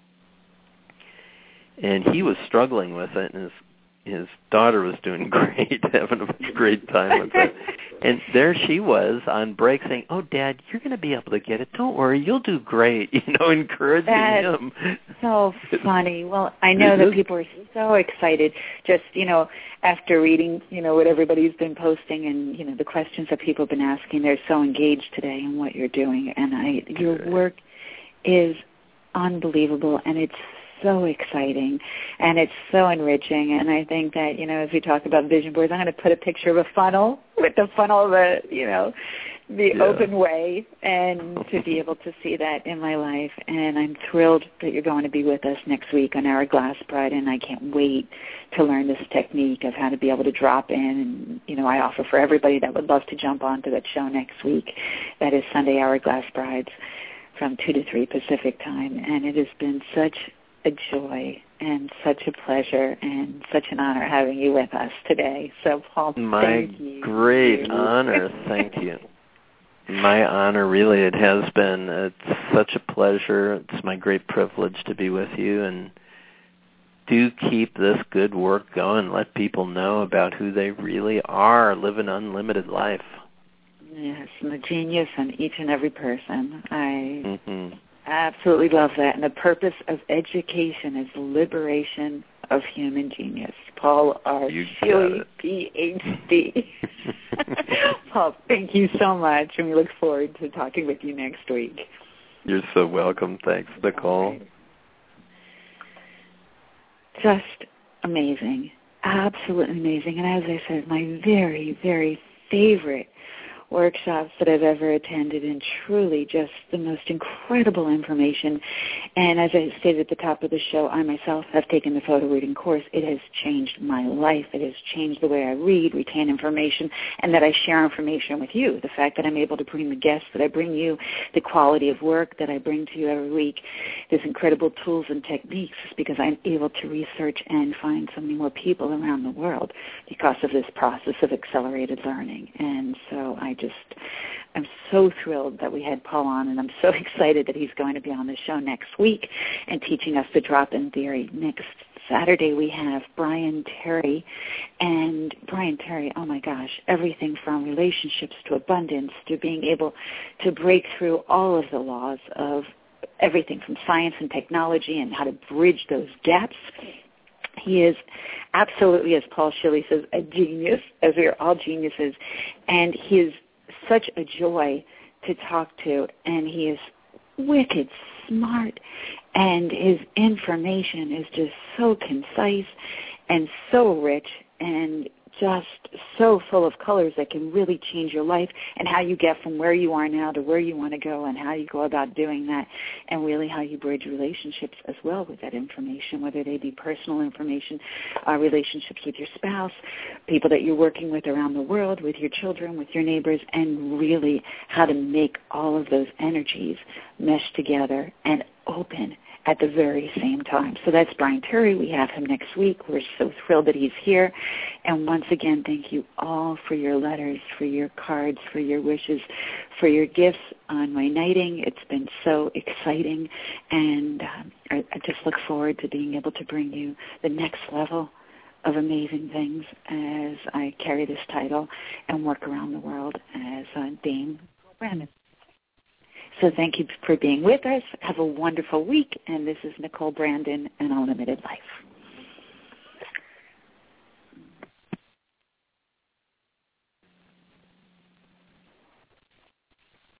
And he was struggling with it, and his his daughter was doing great, having a great time with it. And there she was on break saying, "Oh, Dad, you're going to be able to get it. Don't worry, you'll do great." You know, encouraging That's him. So funny. Well, I know that people are so excited. Just you know, after reading, you know, what everybody's been posting, and you know, the questions that people have been asking, they're so engaged today in what you're doing, and I, your work is unbelievable, and it's so exciting, and it's so enriching. And I think that, you know, as we talk about vision boards, I'm going to put a picture of a funnel with the funnel, the, you know, the yeah. open way, and to be able to see that in my life. And I'm thrilled that you're going to be with us next week on Hourglass Bride, and I can't wait to learn this technique of how to be able to drop in. And, you know, I offer for everybody that would love to jump onto that show next week. That is Sunday Hourglass Brides from two to three Pacific time. And it has been such a joy and such a pleasure and such an honor having you with us today. So, Paul, my thank you. My great honor. Thank you. My honor, really, it has been. It's such a pleasure. It's my great privilege to be with you, and do keep this good work going. Let people know about who they really are. Live an unlimited life. Yes, and the genius in each and every person. I mm-hmm. absolutely love that. And the purpose of education is liberation of human genius. Paul R. Scheele, P H D Paul, thank you so much, and we look forward to talking with you next week. You're so welcome. Thanks, Nicole. Just amazing. Absolutely amazing. And as I said, my very, very favorite workshops that I've ever attended, and truly just the most incredible information. And as I stated at the top of the show, I myself have taken the photo reading course. It has changed my life. It has changed the way I read, retain information, and that I share information with you. The fact that I'm able to bring the guests, that I bring you the quality of work that I bring to you every week, these incredible tools and techniques, is because I'm able to research and find so many more people around the world because of this process of accelerated learning. And so I just, I'm so thrilled that we had Paul on, and I'm so excited that he's going to be on the show next week and teaching us the drop-in theory. Next Saturday we have Brian Terry, and Brian Terry, oh my gosh, everything from relationships to abundance to being able to break through all of the laws of everything from science and technology and how to bridge those gaps. He is absolutely, as Paul Scheele says, a genius, as we are all geniuses, and he is such a joy to talk to, and he is wicked smart, and his information is just so concise and so rich and just so full of colors that can really change your life and how you get from where you are now to where you want to go, and how you go about doing that, and really how you bridge relationships as well with that information, whether they be personal information, uh, relationships with your spouse, people that you're working with around the world, with your children, with your neighbors, and really how to make all of those energies mesh together and open at the very same time. So that's Brian Terry. We have him next week. We're so thrilled that he's here. And once again, thank you all for your letters, for your cards, for your wishes, for your gifts on my knighting. It's been so exciting, and um, I, I just look forward to being able to bring you the next level of amazing things as I carry this title and work around the world as uh, Dame Brandon. So thank you for being with us. Have a wonderful week. And this is Nicole Brandon and Unlimited Life.